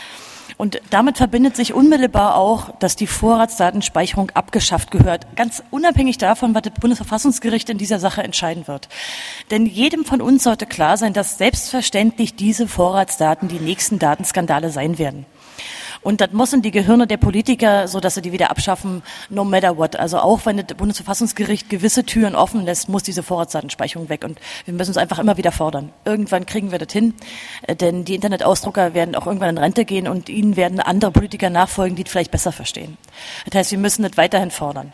Und damit verbindet sich unmittelbar auch, dass die Vorratsdatenspeicherung abgeschafft gehört. Ganz unabhängig davon, was das Bundesverfassungsgericht in dieser Sache entscheiden wird. Denn jedem von uns sollte klar sein, dass selbstverständlich diese Vorratsdaten die nächsten Datenskandale sein werden. Und das muss in die Gehirne der Politiker, so dass sie die wieder abschaffen, no matter what. Also auch wenn das Bundesverfassungsgericht gewisse Türen offen lässt, muss diese Vorratsdatenspeicherung weg. Und wir müssen es einfach immer wieder fordern. Irgendwann kriegen wir das hin, denn die Internetausdrucker werden auch irgendwann in Rente gehen und ihnen werden andere Politiker nachfolgen, die es vielleicht besser verstehen. Das heißt, wir müssen das weiterhin fordern.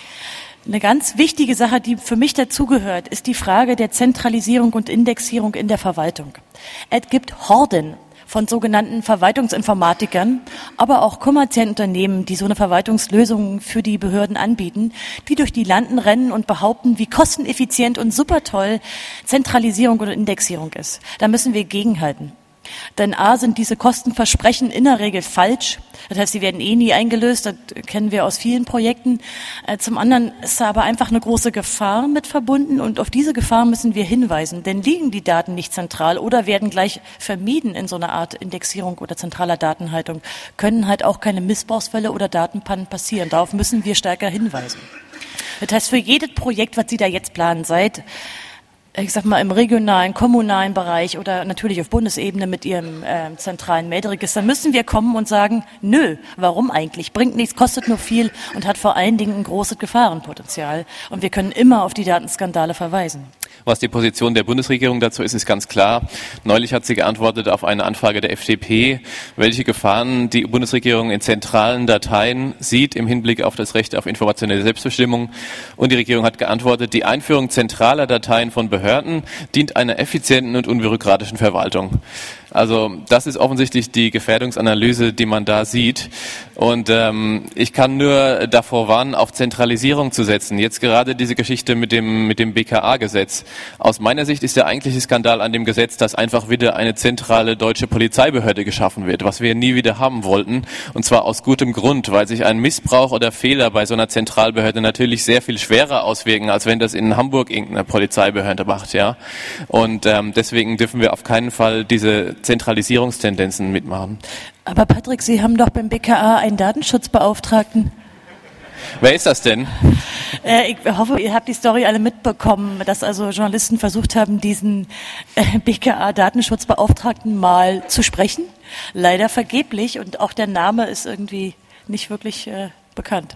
Eine ganz wichtige Sache, die für mich dazugehört, ist die Frage der Zentralisierung und Indexierung in der Verwaltung. Es gibt Horden von sogenannten Verwaltungsinformatikern, aber auch kommerziellen Unternehmen, die so eine Verwaltungslösung für die Behörden anbieten, die durch die Landen rennen und behaupten, wie kosteneffizient und super toll Zentralisierung oder Indexierung ist. Da müssen wir gegenhalten. Denn A, sind diese Kostenversprechen in der Regel falsch. Das heißt, sie werden nie eingelöst. Das kennen wir aus vielen Projekten. Zum anderen ist da aber einfach eine große Gefahr mit verbunden. Und auf diese Gefahr müssen wir hinweisen. Denn liegen die Daten nicht zentral oder werden gleich vermieden in so einer Art Indexierung oder zentraler Datenhaltung, können halt auch keine Missbrauchsfälle oder Datenpannen passieren. Darauf müssen wir stärker hinweisen. Das heißt, für jedes Projekt, was Sie da jetzt planen, ich sag mal, im regionalen, kommunalen Bereich oder natürlich auf Bundesebene mit Ihrem zentralen Melderegister, müssen wir kommen und sagen, nö, warum eigentlich? Bringt nichts, kostet nur viel und hat vor allen Dingen ein großes Gefahrenpotenzial. Und wir können immer auf die Datenskandale verweisen. Was die Position der Bundesregierung dazu ist, ist ganz klar. Neulich hat sie geantwortet auf eine Anfrage der FDP, welche Gefahren die Bundesregierung in zentralen Dateien sieht im Hinblick auf das Recht auf informationelle Selbstbestimmung. Und die Regierung hat geantwortet, die Einführung zentraler Dateien von Behörden dient einer effizienten und unbürokratischen Verwaltung. Also das ist offensichtlich die Gefährdungsanalyse, die man da sieht. Und ich kann nur davor warnen, auf Zentralisierung zu setzen. Jetzt gerade diese Geschichte mit dem BKA-Gesetz. Aus meiner Sicht ist der eigentliche Skandal an dem Gesetz, dass einfach wieder eine zentrale deutsche Polizeibehörde geschaffen wird, was wir nie wieder haben wollten. Und zwar aus gutem Grund, weil sich ein Missbrauch oder Fehler bei so einer Zentralbehörde natürlich sehr viel schwerer auswirken, als wenn das in Hamburg irgendeine Polizeibehörde macht, ja. Und deswegen dürfen wir auf keinen Fall diese Zentralisierungstendenzen mitmachen. Aber Patrick, Sie haben doch beim BKA einen Datenschutzbeauftragten. Wer ist das denn? Ich hoffe, ihr habt die Story alle mitbekommen, dass also Journalisten versucht haben, diesen BKA-Datenschutzbeauftragten mal zu sprechen. Leider vergeblich und auch der Name ist irgendwie nicht wirklich bekannt.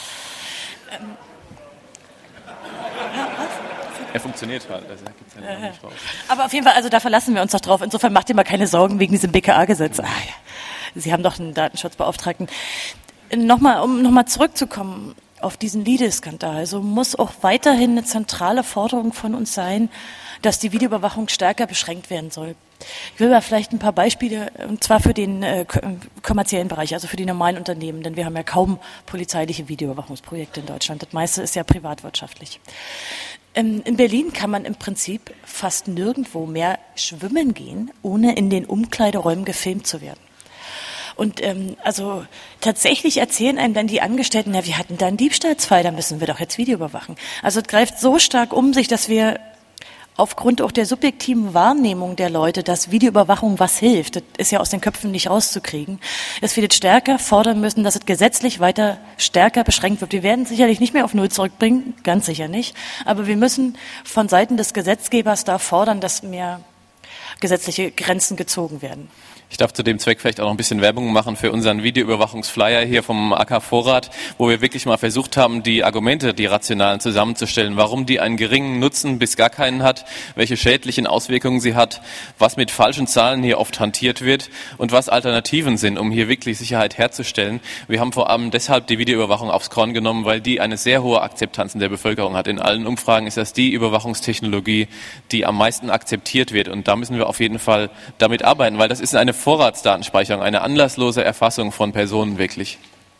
Er funktioniert halt, also gibt's ja nicht raus. Aber auf jeden Fall, also da verlassen wir uns doch drauf. Insofern macht ihr mal keine Sorgen wegen diesem BKA-Gesetz. Sie haben doch einen Datenschutzbeauftragten. Um nochmal zurückzukommen auf diesen Lidl-Skandal, so muss auch weiterhin eine zentrale Forderung von uns sein, dass die Videoüberwachung stärker beschränkt werden soll. Ich will mal vielleicht ein paar Beispiele, und zwar für den kommerziellen Bereich, also für die normalen Unternehmen, denn wir haben ja kaum polizeiliche Videoüberwachungsprojekte in Deutschland. Das meiste ist ja privatwirtschaftlich. In Berlin kann man im Prinzip fast nirgendwo mehr schwimmen gehen, ohne in den Umkleideräumen gefilmt zu werden. Und also tatsächlich erzählen einem dann die Angestellten, ja, wir hatten da einen Diebstahlsfall, da müssen wir doch jetzt Video überwachen. Also es greift so stark um sich, dass wir aufgrund auch der subjektiven Wahrnehmung der Leute, dass Videoüberwachung was hilft, das ist ja aus den Köpfen nicht rauszukriegen, dass wir das stärker fordern müssen, dass es gesetzlich weiter stärker beschränkt wird. Wir werden es sicherlich nicht mehr auf Null zurückbringen, ganz sicher nicht, aber wir müssen von Seiten des Gesetzgebers da fordern, dass mehr gesetzliche Grenzen gezogen werden. Ich darf zu dem Zweck vielleicht auch noch ein bisschen Werbung machen für unseren Videoüberwachungsflyer hier vom AK Vorrat, wo wir wirklich mal versucht haben, die Argumente, die rationalen zusammenzustellen, warum die einen geringen Nutzen bis gar keinen hat, welche schädlichen Auswirkungen sie hat, was mit falschen Zahlen hier oft hantiert wird und was Alternativen sind, um hier wirklich Sicherheit herzustellen. Wir haben vor allem deshalb die Videoüberwachung aufs Korn genommen, weil die eine sehr hohe Akzeptanz in der Bevölkerung hat. In allen Umfragen ist das die Überwachungstechnologie, die am meisten akzeptiert wird, und da müssen wir auf jeden Fall damit arbeiten, weil das ist eine Vorratsdatenspeicherung, eine anlasslose Erfassung von Personen wirklich.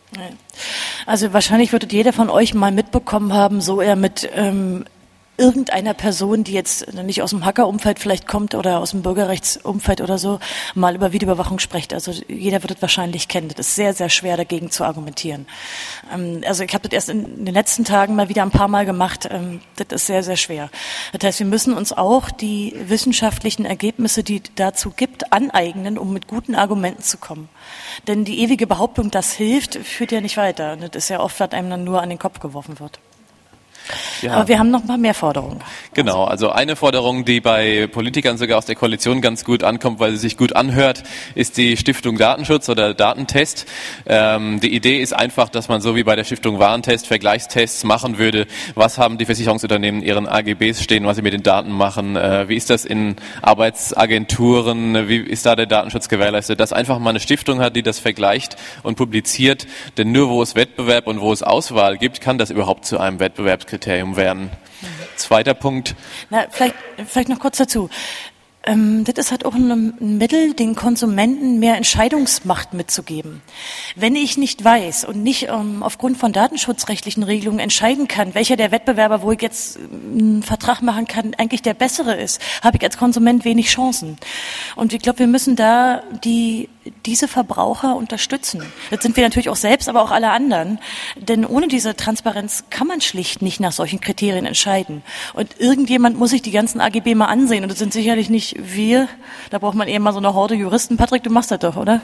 Also wahrscheinlich würdet jeder von euch mal mitbekommen haben, so er mit irgendeiner Person, die jetzt nicht aus dem Hackerumfeld vielleicht kommt oder aus dem Bürgerrechtsumfeld oder so, mal über Videoüberwachung spricht. Also jeder wird es wahrscheinlich kennen. Das ist sehr, sehr schwer, dagegen zu argumentieren. Also ich habe das erst in den letzten Tagen mal wieder ein paar Mal gemacht. Das ist sehr, sehr schwer. Das heißt, wir müssen uns auch die wissenschaftlichen Ergebnisse, die es dazu gibt, aneignen, um mit guten Argumenten zu kommen. Denn die ewige Behauptung, das hilft, führt ja nicht weiter. Das ist ja oft, was einem dann nur an den Kopf geworfen wird. Ja. Aber wir haben noch ein paar mehr Forderungen. Genau, also eine Forderung, die bei Politikern sogar aus der Koalition ganz gut ankommt, weil sie sich gut anhört, ist die Stiftung Datenschutz oder Datentest. Die Idee ist einfach, dass man so wie bei der Stiftung Warentest Vergleichstests machen würde. Was haben die Versicherungsunternehmen in ihren AGBs stehen, was sie mit den Daten machen? Wie ist das in Arbeitsagenturen? Wie ist da der Datenschutz gewährleistet? Dass einfach mal eine Stiftung hat, die das vergleicht und publiziert. Denn nur wo es Wettbewerb und wo es Auswahl gibt, kann das überhaupt zu einem Wettbewerbskriterium werden. Zweiter Punkt. Na, vielleicht noch kurz dazu. Das ist halt auch ein Mittel, den Konsumenten mehr Entscheidungsmacht mitzugeben. Wenn ich nicht weiß und nicht aufgrund von datenschutzrechtlichen Regelungen entscheiden kann, welcher der Wettbewerber, wo ich jetzt einen Vertrag machen kann, eigentlich der bessere ist, habe ich als Konsument wenig Chancen. Und ich glaube, wir müssen da diese Verbraucher unterstützen. Das sind wir natürlich auch selbst, aber auch alle anderen. Denn ohne diese Transparenz kann man schlicht nicht nach solchen Kriterien entscheiden. Und irgendjemand muss sich die ganzen AGB mal ansehen. Und das sind sicherlich nicht wir. Da braucht man eher mal so eine Horde Juristen. Patrick, du machst das doch, oder?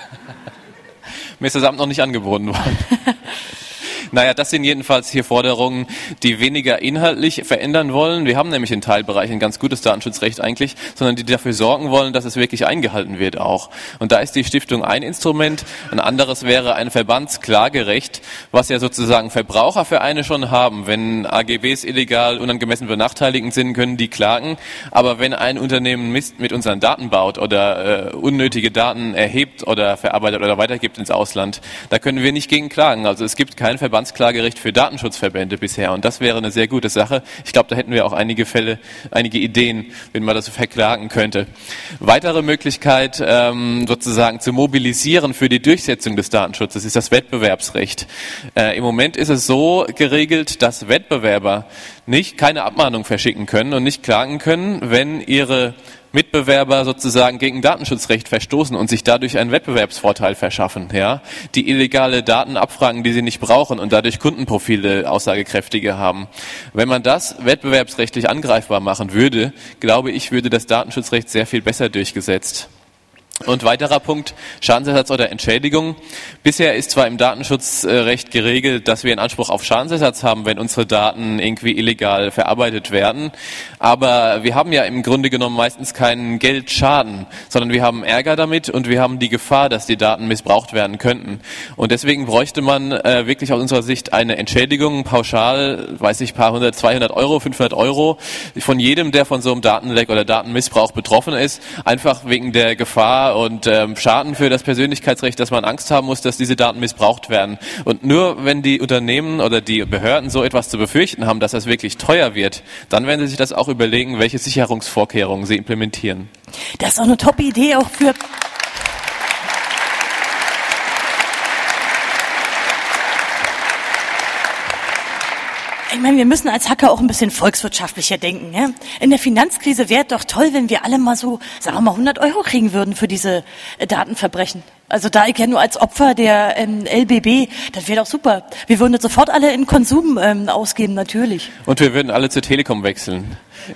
Mir ist das Amt noch nicht angeboten worden. Naja, das sind jedenfalls hier Forderungen, die weniger inhaltlich verändern wollen. Wir haben nämlich in Teilbereichen ein ganz gutes Datenschutzrecht eigentlich, sondern die dafür sorgen wollen, dass es wirklich eingehalten wird auch. Und da ist die Stiftung ein Instrument. Ein anderes wäre ein Verbandsklagerecht, was ja sozusagen Verbrauchervereine schon haben. Wenn AGBs illegal, unangemessen benachteiligend sind, können die klagen. Aber wenn ein Unternehmen Mist mit unseren Daten baut oder unnötige Daten erhebt oder verarbeitet oder weitergibt ins Ausland, da können wir nicht gegen klagen. Also es gibt kein Verbandsklagerecht für Datenschutzverbände bisher, und das wäre eine sehr gute Sache. Ich glaube, da hätten wir auch einige Fälle, einige Ideen, wenn man das so verklagen könnte. Weitere Möglichkeit, sozusagen zu mobilisieren für die Durchsetzung des Datenschutzes, ist das Wettbewerbsrecht. Im Moment ist es so geregelt, dass Wettbewerber keine Abmahnung verschicken können und nicht klagen können, wenn ihre Mitbewerber sozusagen gegen Datenschutzrecht verstoßen und sich dadurch einen Wettbewerbsvorteil verschaffen, ja, die illegale Daten abfragen, die sie nicht brauchen und dadurch Kundenprofile aussagekräftige haben. Wenn man das wettbewerbsrechtlich angreifbar machen würde, glaube ich, würde das Datenschutzrecht sehr viel besser durchgesetzt. Und weiterer Punkt, Schadensersatz oder Entschädigung. Bisher ist zwar im Datenschutzrecht geregelt, dass wir einen Anspruch auf Schadensersatz haben, wenn unsere Daten irgendwie illegal verarbeitet werden. Aber wir haben ja im Grunde genommen meistens keinen Geldschaden, sondern wir haben Ärger damit und wir haben die Gefahr, dass die Daten missbraucht werden könnten. Und deswegen bräuchte man wirklich aus unserer Sicht eine Entschädigung, pauschal, weiß ich, paar hundert, 200 Euro, 500 Euro, von jedem, der von so einem Datenleck oder Datenmissbrauch betroffen ist, einfach wegen der Gefahr und Schaden für das Persönlichkeitsrecht, dass man Angst haben muss, dass diese Daten missbraucht werden. Und nur wenn die Unternehmen oder die Behörden so etwas zu befürchten haben, dass das wirklich teuer wird, dann werden sie sich das auch überlegen, welche Sicherungsvorkehrungen sie implementieren. Das ist auch eine Top-Idee auch für... Ich meine, wir müssen als Hacker auch ein bisschen volkswirtschaftlicher denken. Ja? In der Finanzkrise wäre es doch toll, wenn wir alle mal so, sagen wir mal, 100 Euro kriegen würden für diese Datenverbrechen. Also da ich ja nur als Opfer der LBB, das wäre doch super. Wir würden das sofort alle in Konsum ausgeben, natürlich. Und wir würden alle zur Telekom wechseln.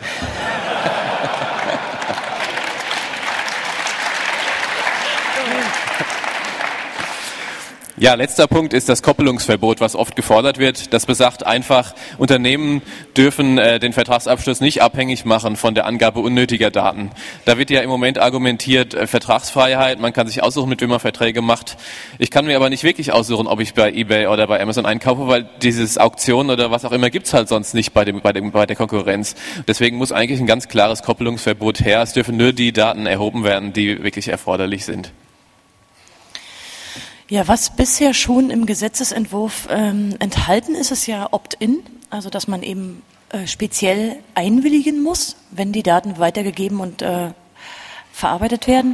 Ja, letzter Punkt ist das Koppelungsverbot, was oft gefordert wird. Das besagt einfach, Unternehmen dürfen den Vertragsabschluss nicht abhängig machen von der Angabe unnötiger Daten. Da wird ja im Moment argumentiert, Vertragsfreiheit, man kann sich aussuchen, mit wem man Verträge macht. Ich kann mir aber nicht wirklich aussuchen, ob ich bei eBay oder bei Amazon einkaufe, weil dieses Auktionen oder was auch immer gibt's halt sonst nicht bei der Konkurrenz. Deswegen muss eigentlich ein ganz klares Koppelungsverbot her. Es dürfen nur die Daten erhoben werden, die wirklich erforderlich sind. Ja, was bisher schon im Gesetzesentwurf enthalten ist, ist ja Opt-in, also dass man eben speziell einwilligen muss, wenn die Daten weitergegeben und verarbeitet werden.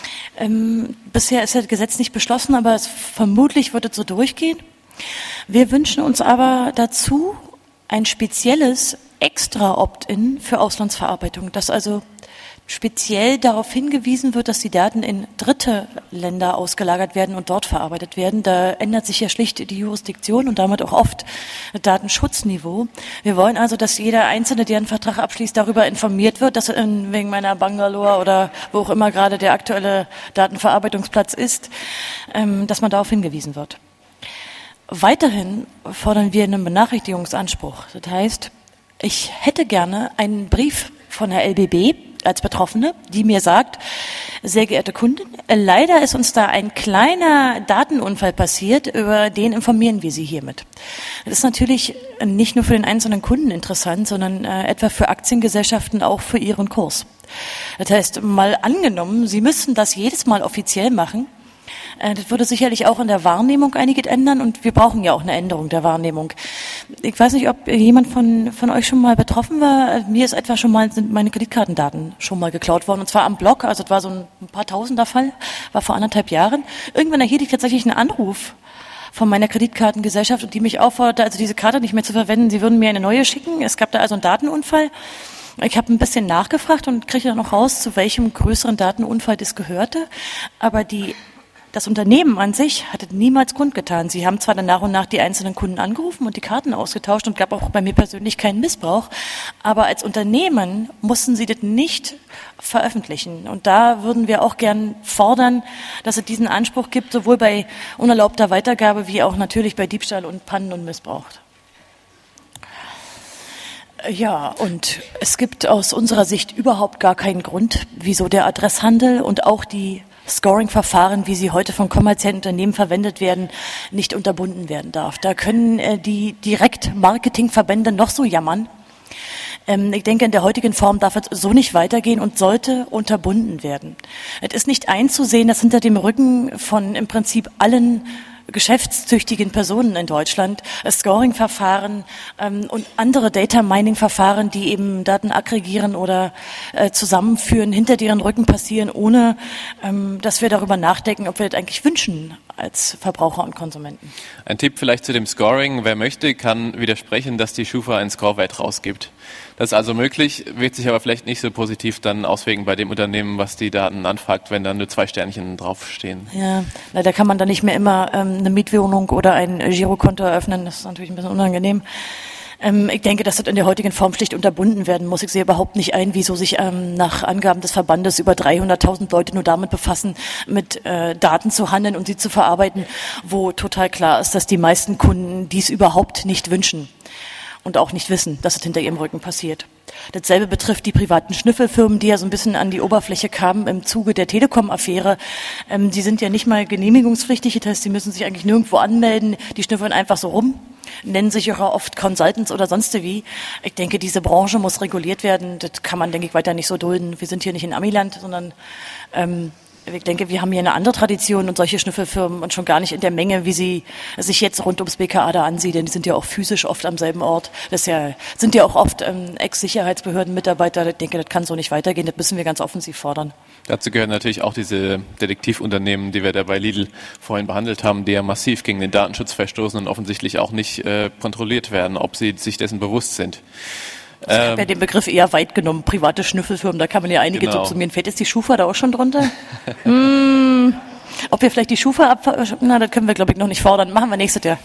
Bisher ist das Gesetz nicht beschlossen, aber vermutlich wird es so durchgehen. Wir wünschen uns aber dazu ein spezielles extra Opt-in für Auslandsverarbeitung, dass also speziell darauf hingewiesen wird, dass die Daten in dritte Länder ausgelagert werden und dort verarbeitet werden. Da ändert sich ja schlicht die Jurisdiktion und damit auch oft das Datenschutzniveau. Wir wollen also, dass jeder Einzelne, der einen Vertrag abschließt, darüber informiert wird, dass wegen meiner Bangalore oder wo auch immer gerade der aktuelle Datenverarbeitungsplatz ist, dass man darauf hingewiesen wird. Weiterhin fordern wir einen Benachrichtigungsanspruch. Das heißt, ich hätte gerne einen Brief von der LBB als Betroffene, die mir sagt, sehr geehrte Kundin, leider ist uns da ein kleiner Datenunfall passiert, über den informieren wir Sie hiermit. Das ist natürlich nicht nur für den einzelnen Kunden interessant, sondern etwa für Aktiengesellschaften auch für ihren Kurs. Das heißt, mal angenommen, Sie müssten das jedes Mal offiziell machen. Das würde sicherlich auch in der Wahrnehmung einiges ändern und wir brauchen ja auch eine Änderung der Wahrnehmung. Ich weiß nicht, ob jemand von euch schon mal betroffen war. Mir ist etwa sind meine Kreditkartendaten schon mal geklaut worden und zwar am Block, also es war so ein paar Tausender Fall, war vor 1,5 Jahren. Irgendwann erhielt ich tatsächlich einen Anruf von meiner Kreditkartengesellschaft und die mich aufforderte, also diese Karte nicht mehr zu verwenden, sie würden mir eine neue schicken. Es gab da also einen Datenunfall. Ich habe ein bisschen nachgefragt und kriege dann noch raus, zu welchem größeren Datenunfall das gehörte, aber das Unternehmen an sich hat es niemals kundgetan. Sie haben zwar dann nach und nach die einzelnen Kunden angerufen und die Karten ausgetauscht und gab auch bei mir persönlich keinen Missbrauch, aber als Unternehmen mussten sie das nicht veröffentlichen. Und da würden wir auch gern fordern, dass es diesen Anspruch gibt, sowohl bei unerlaubter Weitergabe wie auch natürlich bei Diebstahl und Pannen und Missbrauch. Ja, und es gibt aus unserer Sicht überhaupt gar keinen Grund, wieso der Adresshandel und auch die Scoring-Verfahren, wie sie heute von kommerziellen Unternehmen verwendet werden, nicht unterbunden werden darf. Da können die Direkt-Marketing-Verbände noch so jammern. Ich denke, in der heutigen Form darf es so nicht weitergehen und sollte unterbunden werden. Es ist nicht einzusehen, dass hinter dem Rücken von im Prinzip allen geschäftstüchtigen Personen in Deutschland Scoring-Verfahren und andere Data-Mining-Verfahren, die eben Daten aggregieren oder zusammenführen, hinter deren Rücken passieren, ohne dass wir darüber nachdenken, ob wir das eigentlich wünschen als Verbraucher und Konsumenten. Ein Tipp vielleicht zu dem Scoring. Wer möchte, kann widersprechen, dass die Schufa einen Scorewert rausgibt. Das ist also möglich, wird sich aber vielleicht nicht so positiv dann auswirken bei dem Unternehmen, was die Daten anfragt, wenn dann nur 2 Sternchen draufstehen. Ja, leider kann man da nicht mehr immer eine Mietwohnung oder ein Girokonto eröffnen. Das ist natürlich ein bisschen unangenehm. Ich denke, dass das in der heutigen Form schlicht unterbunden werden muss. Ich sehe überhaupt nicht ein, wieso sich nach Angaben des Verbandes über 300.000 Leute nur damit befassen, mit Daten zu handeln und sie zu verarbeiten, wo total klar ist, dass die meisten Kunden dies überhaupt nicht wünschen und auch nicht wissen, dass es hinter ihrem Rücken passiert. Dasselbe betrifft die privaten Schnüffelfirmen, die ja so ein bisschen an die Oberfläche kamen im Zuge der Telekom-Affäre. Die sind ja nicht mal genehmigungspflichtig, das heißt, die müssen sich eigentlich nirgendwo anmelden, die schnüffeln einfach so rum, nennen sich auch oft Consultants oder sonst wie. Ich denke, diese Branche muss reguliert werden, das kann man, denke ich, weiter nicht so dulden. Wir sind hier nicht in Amiland, sondern ich denke, wir haben hier eine andere Tradition und solche Schnüffelfirmen und schon gar nicht in der Menge, wie sie sich jetzt rund ums BKA da ansiedeln. Die sind ja auch physisch oft am selben Ort. Sind ja auch oft Ex-Sicherheitsbehörden-Mitarbeiter. Ich denke, das kann so nicht weitergehen. Das müssen wir ganz offensiv fordern. Dazu gehören natürlich auch diese Detektivunternehmen, die wir da bei Lidl vorhin behandelt haben, die ja massiv gegen den Datenschutz verstoßen und offensichtlich auch nicht kontrolliert werden, ob sie sich dessen bewusst sind. Ich habe ja den Begriff eher weit genommen, private Schnüffelfirmen, da kann man ja einige subsumieren. Fällt jetzt die Schufa da auch schon drunter? Ob wir vielleicht die Schufa na, das können wir, glaube ich, noch nicht fordern. Machen wir nächstes Jahr.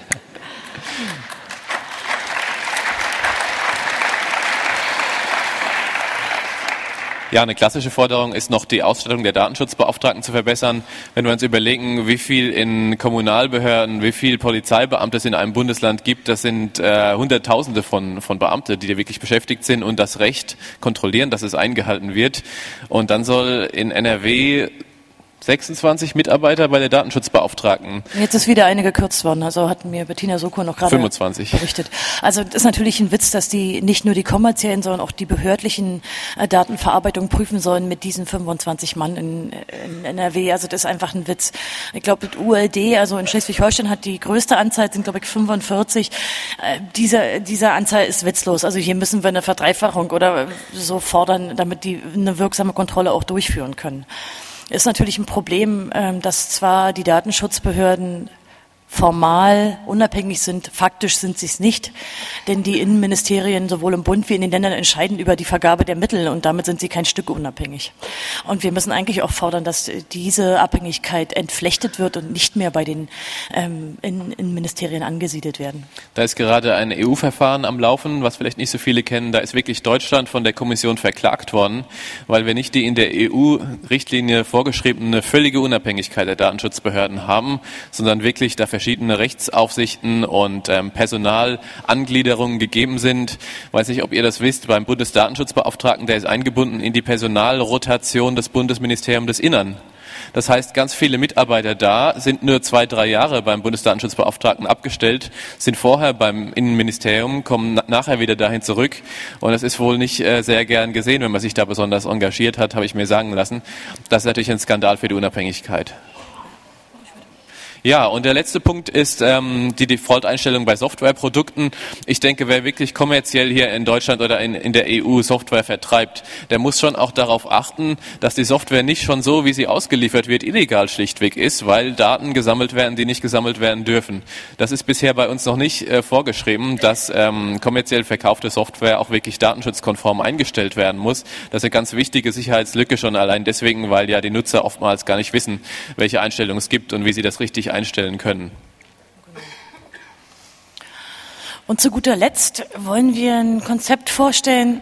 Ja, eine klassische Forderung ist noch, die Ausstattung der Datenschutzbeauftragten zu verbessern. Wenn wir uns überlegen, wie viel in Kommunalbehörden, wie viel Polizeibeamte es in einem Bundesland gibt, das sind Hunderttausende von Beamten, die da wirklich beschäftigt sind und das Recht kontrollieren, dass es eingehalten wird. Und dann soll in NRW 26 Mitarbeiter bei der Datenschutzbeauftragten. Jetzt ist wieder eine gekürzt worden, also hat mir Bettina Soko noch gerade 25 berichtet. Also das ist natürlich ein Witz, dass die nicht nur die kommerziellen, sondern auch die behördlichen Datenverarbeitungen prüfen sollen mit diesen 25 Mann in NRW. Also das ist einfach ein Witz. Ich glaube, das ULD, also in Schleswig-Holstein hat die größte Anzahl, sind glaube ich 45. Diese Anzahl ist witzlos. Also hier müssen wir eine Verdreifachung oder so fordern, damit die eine wirksame Kontrolle auch durchführen können. Ist natürlich ein Problem, dass zwar die Datenschutzbehörden formal unabhängig sind, faktisch sind sie es nicht, denn die Innenministerien sowohl im Bund wie in den Ländern entscheiden über die Vergabe der Mittel und damit sind sie kein Stück unabhängig. Und wir müssen eigentlich auch fordern, dass diese Abhängigkeit entflechtet wird und nicht mehr bei den Innenministerien angesiedelt werden. Da ist gerade ein EU-Verfahren am Laufen, was vielleicht nicht so viele kennen. Da ist wirklich Deutschland von der Kommission verklagt worden, weil wir nicht die in der EU-Richtlinie vorgeschriebene völlige Unabhängigkeit der Datenschutzbehörden haben, sondern wirklich da verschiedene Rechtsaufsichten und Personalangliederungen gegeben sind. Ich weiß nicht, ob ihr das wisst, beim Bundesdatenschutzbeauftragten, der ist eingebunden in die Personalrotation des Bundesministeriums des Innern. Das heißt, ganz viele Mitarbeiter da sind nur 2-3 Jahre beim Bundesdatenschutzbeauftragten abgestellt, sind vorher beim Innenministerium, kommen nachher wieder dahin zurück. Und das ist wohl nicht sehr gern gesehen, wenn man sich da besonders engagiert hat, habe ich mir sagen lassen. Das ist natürlich ein Skandal für die Unabhängigkeit. Ja, und der letzte Punkt ist die Default-Einstellung bei Softwareprodukten. Ich denke, wer wirklich kommerziell hier in Deutschland oder in der EU Software vertreibt, der muss schon auch darauf achten, dass die Software nicht schon so, wie sie ausgeliefert wird, illegal schlichtweg ist, weil Daten gesammelt werden, die nicht gesammelt werden dürfen. Das ist bisher bei uns noch nicht vorgeschrieben, dass kommerziell verkaufte Software auch wirklich datenschutzkonform eingestellt werden muss. Das ist eine ganz wichtige Sicherheitslücke schon allein deswegen, weil ja die Nutzer oftmals gar nicht wissen, welche Einstellungen es gibt und wie sie das richtig einstellen können. Und zu guter Letzt wollen wir ein Konzept vorstellen.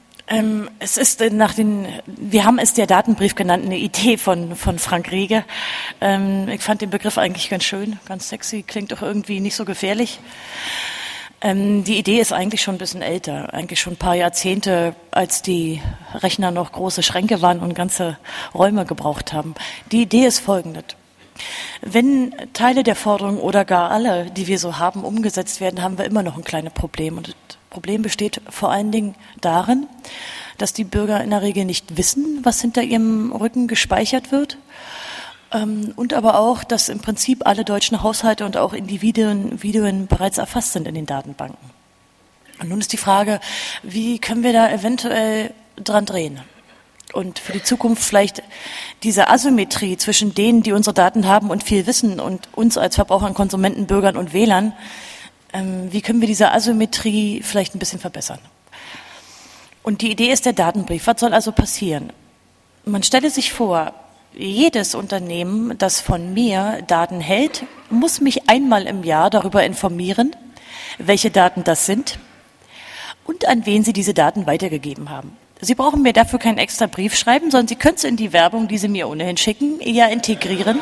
Wir haben es der Datenbrief genannt, eine Idee von Frank Rege. Ich fand den Begriff eigentlich ganz schön, ganz sexy, klingt doch irgendwie nicht so gefährlich. Die Idee ist eigentlich schon ein bisschen älter, eigentlich schon ein paar Jahrzehnte, als die Rechner noch große Schränke waren und ganze Räume gebraucht haben. Die Idee ist folgende. Wenn Teile der Forderung oder gar alle, die wir so haben, umgesetzt werden, haben wir immer noch ein kleines Problem. Und das Problem besteht vor allen Dingen darin, dass die Bürger in der Regel nicht wissen, was hinter ihrem Rücken gespeichert wird. Und aber auch, dass im Prinzip alle deutschen Haushalte und auch Individuen bereits erfasst sind in den Datenbanken. Und nun ist die Frage, wie können wir da eventuell dran drehen? Und für die Zukunft vielleicht diese Asymmetrie zwischen denen, die unsere Daten haben und viel wissen und uns als Verbrauchern, Konsumenten, Bürgern und Wählern, wie können wir diese Asymmetrie vielleicht ein bisschen verbessern? Und die Idee ist der Datenbrief. Was soll also passieren? Man stelle sich vor, jedes Unternehmen, das von mir Daten hält, muss mich einmal im Jahr darüber informieren, welche Daten das sind und an wen Sie diese Daten weitergegeben haben. Sie brauchen mir dafür keinen extra Brief schreiben, sondern Sie können es in die Werbung, die Sie mir ohnehin schicken, eher integrieren.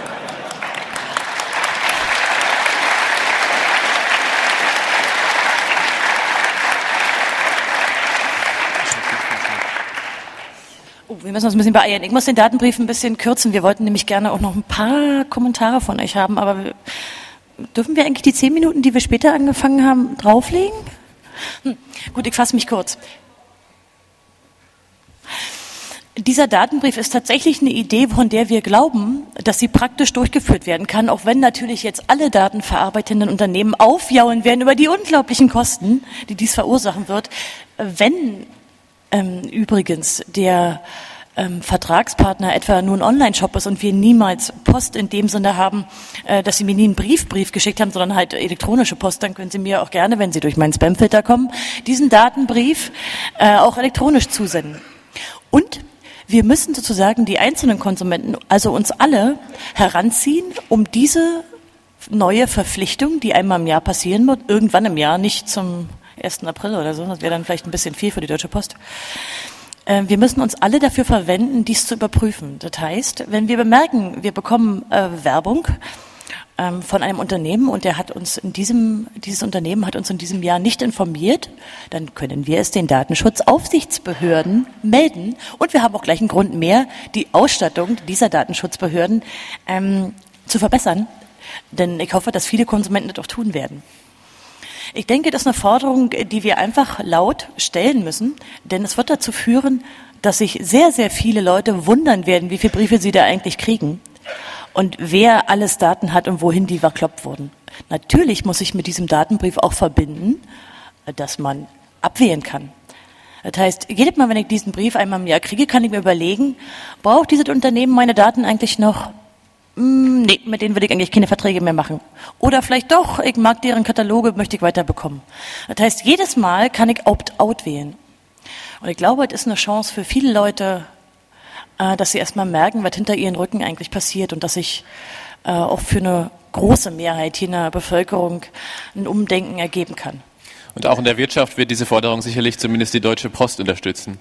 Wir müssen uns ein bisschen beeilen. Ich muss den Datenbrief ein bisschen kürzen. Wir wollten nämlich gerne auch noch ein paar Kommentare von euch haben, aber dürfen wir eigentlich die 10 Minuten, die wir später angefangen haben, drauflegen? Gut, ich fasse mich kurz. Dieser Datenbrief ist tatsächlich eine Idee, von der wir glauben, dass sie praktisch durchgeführt werden kann, auch wenn natürlich jetzt alle datenverarbeitenden Unternehmen aufjaulen werden über die unglaublichen Kosten, die dies verursachen wird, wenn übrigens der Vertragspartner etwa nur ein Online-Shop ist und wir niemals Post in dem Sinne haben, dass Sie mir nie einen Brief geschickt haben, sondern halt elektronische Post, dann können Sie mir auch gerne, wenn Sie durch meinen Spamfilter kommen, diesen Datenbrief auch elektronisch zusenden. Und wir müssen sozusagen die einzelnen Konsumenten, also uns alle, heranziehen, um diese neue Verpflichtung, die einmal im Jahr passieren wird, irgendwann im Jahr, nicht zum 1. April oder so, das wäre dann vielleicht ein bisschen viel für die Deutsche Post. Wir müssen uns alle dafür verwenden, dies zu überprüfen. Das heißt, wenn wir bemerken, wir bekommen Werbung von einem Unternehmen und dieses Unternehmen hat uns in diesem Jahr nicht informiert, dann können wir es den Datenschutzaufsichtsbehörden melden und wir haben auch gleich einen Grund mehr, die Ausstattung dieser Datenschutzbehörden zu verbessern, denn ich hoffe, dass viele Konsumenten das auch tun werden. Ich denke, das ist eine Forderung, die wir einfach laut stellen müssen, denn es wird dazu führen, dass sich sehr, sehr viele Leute wundern werden, wie viele Briefe sie da eigentlich kriegen und wer alles Daten hat und wohin die verkloppt wurden. Natürlich muss ich mit diesem Datenbrief auch verbinden, dass man abwählen kann. Das heißt, jedes Mal, wenn ich diesen Brief einmal im Jahr kriege, kann ich mir überlegen, braucht dieses Unternehmen meine Daten eigentlich noch? Nee, mit denen will ich eigentlich keine Verträge mehr machen. Oder vielleicht doch, ich mag deren Kataloge, möchte ich weiter bekommen. Das heißt, jedes Mal kann ich Opt-out wählen. Und ich glaube, das ist eine Chance für viele Leute, dass sie erstmal merken, was hinter ihren Rücken eigentlich passiert und dass sich auch für eine große Mehrheit hier in der Bevölkerung ein Umdenken ergeben kann. Und auch in der Wirtschaft wird diese Forderung sicherlich zumindest die Deutsche Post unterstützen.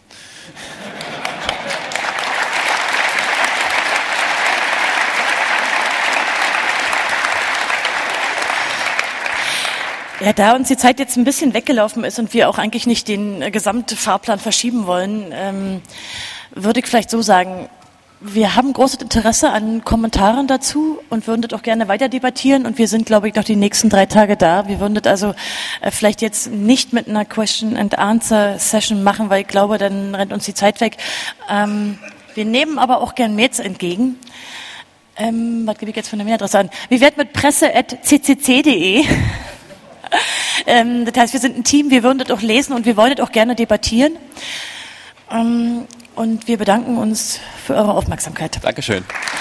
Ja, da uns die Zeit jetzt ein bisschen weggelaufen ist und wir auch eigentlich nicht den Gesamtfahrplan verschieben wollen, würde ich vielleicht so sagen, wir haben großes Interesse an Kommentaren dazu und würden das auch gerne weiter debattieren und wir sind, glaube ich, noch die nächsten 3 Tage da. Wir würden das also vielleicht jetzt nicht mit einer Question-and-Answer-Session machen, weil ich glaube, dann rennt uns die Zeit weg. Wir nehmen aber auch gern Mails entgegen. Was gebe ich jetzt für eine Mailadresse an? Wir werden mit presse@ccc.de. Das heißt, wir sind ein Team, wir würden das auch lesen und wir wollen das auch gerne debattieren. Und wir bedanken uns für eure Aufmerksamkeit. Dankeschön.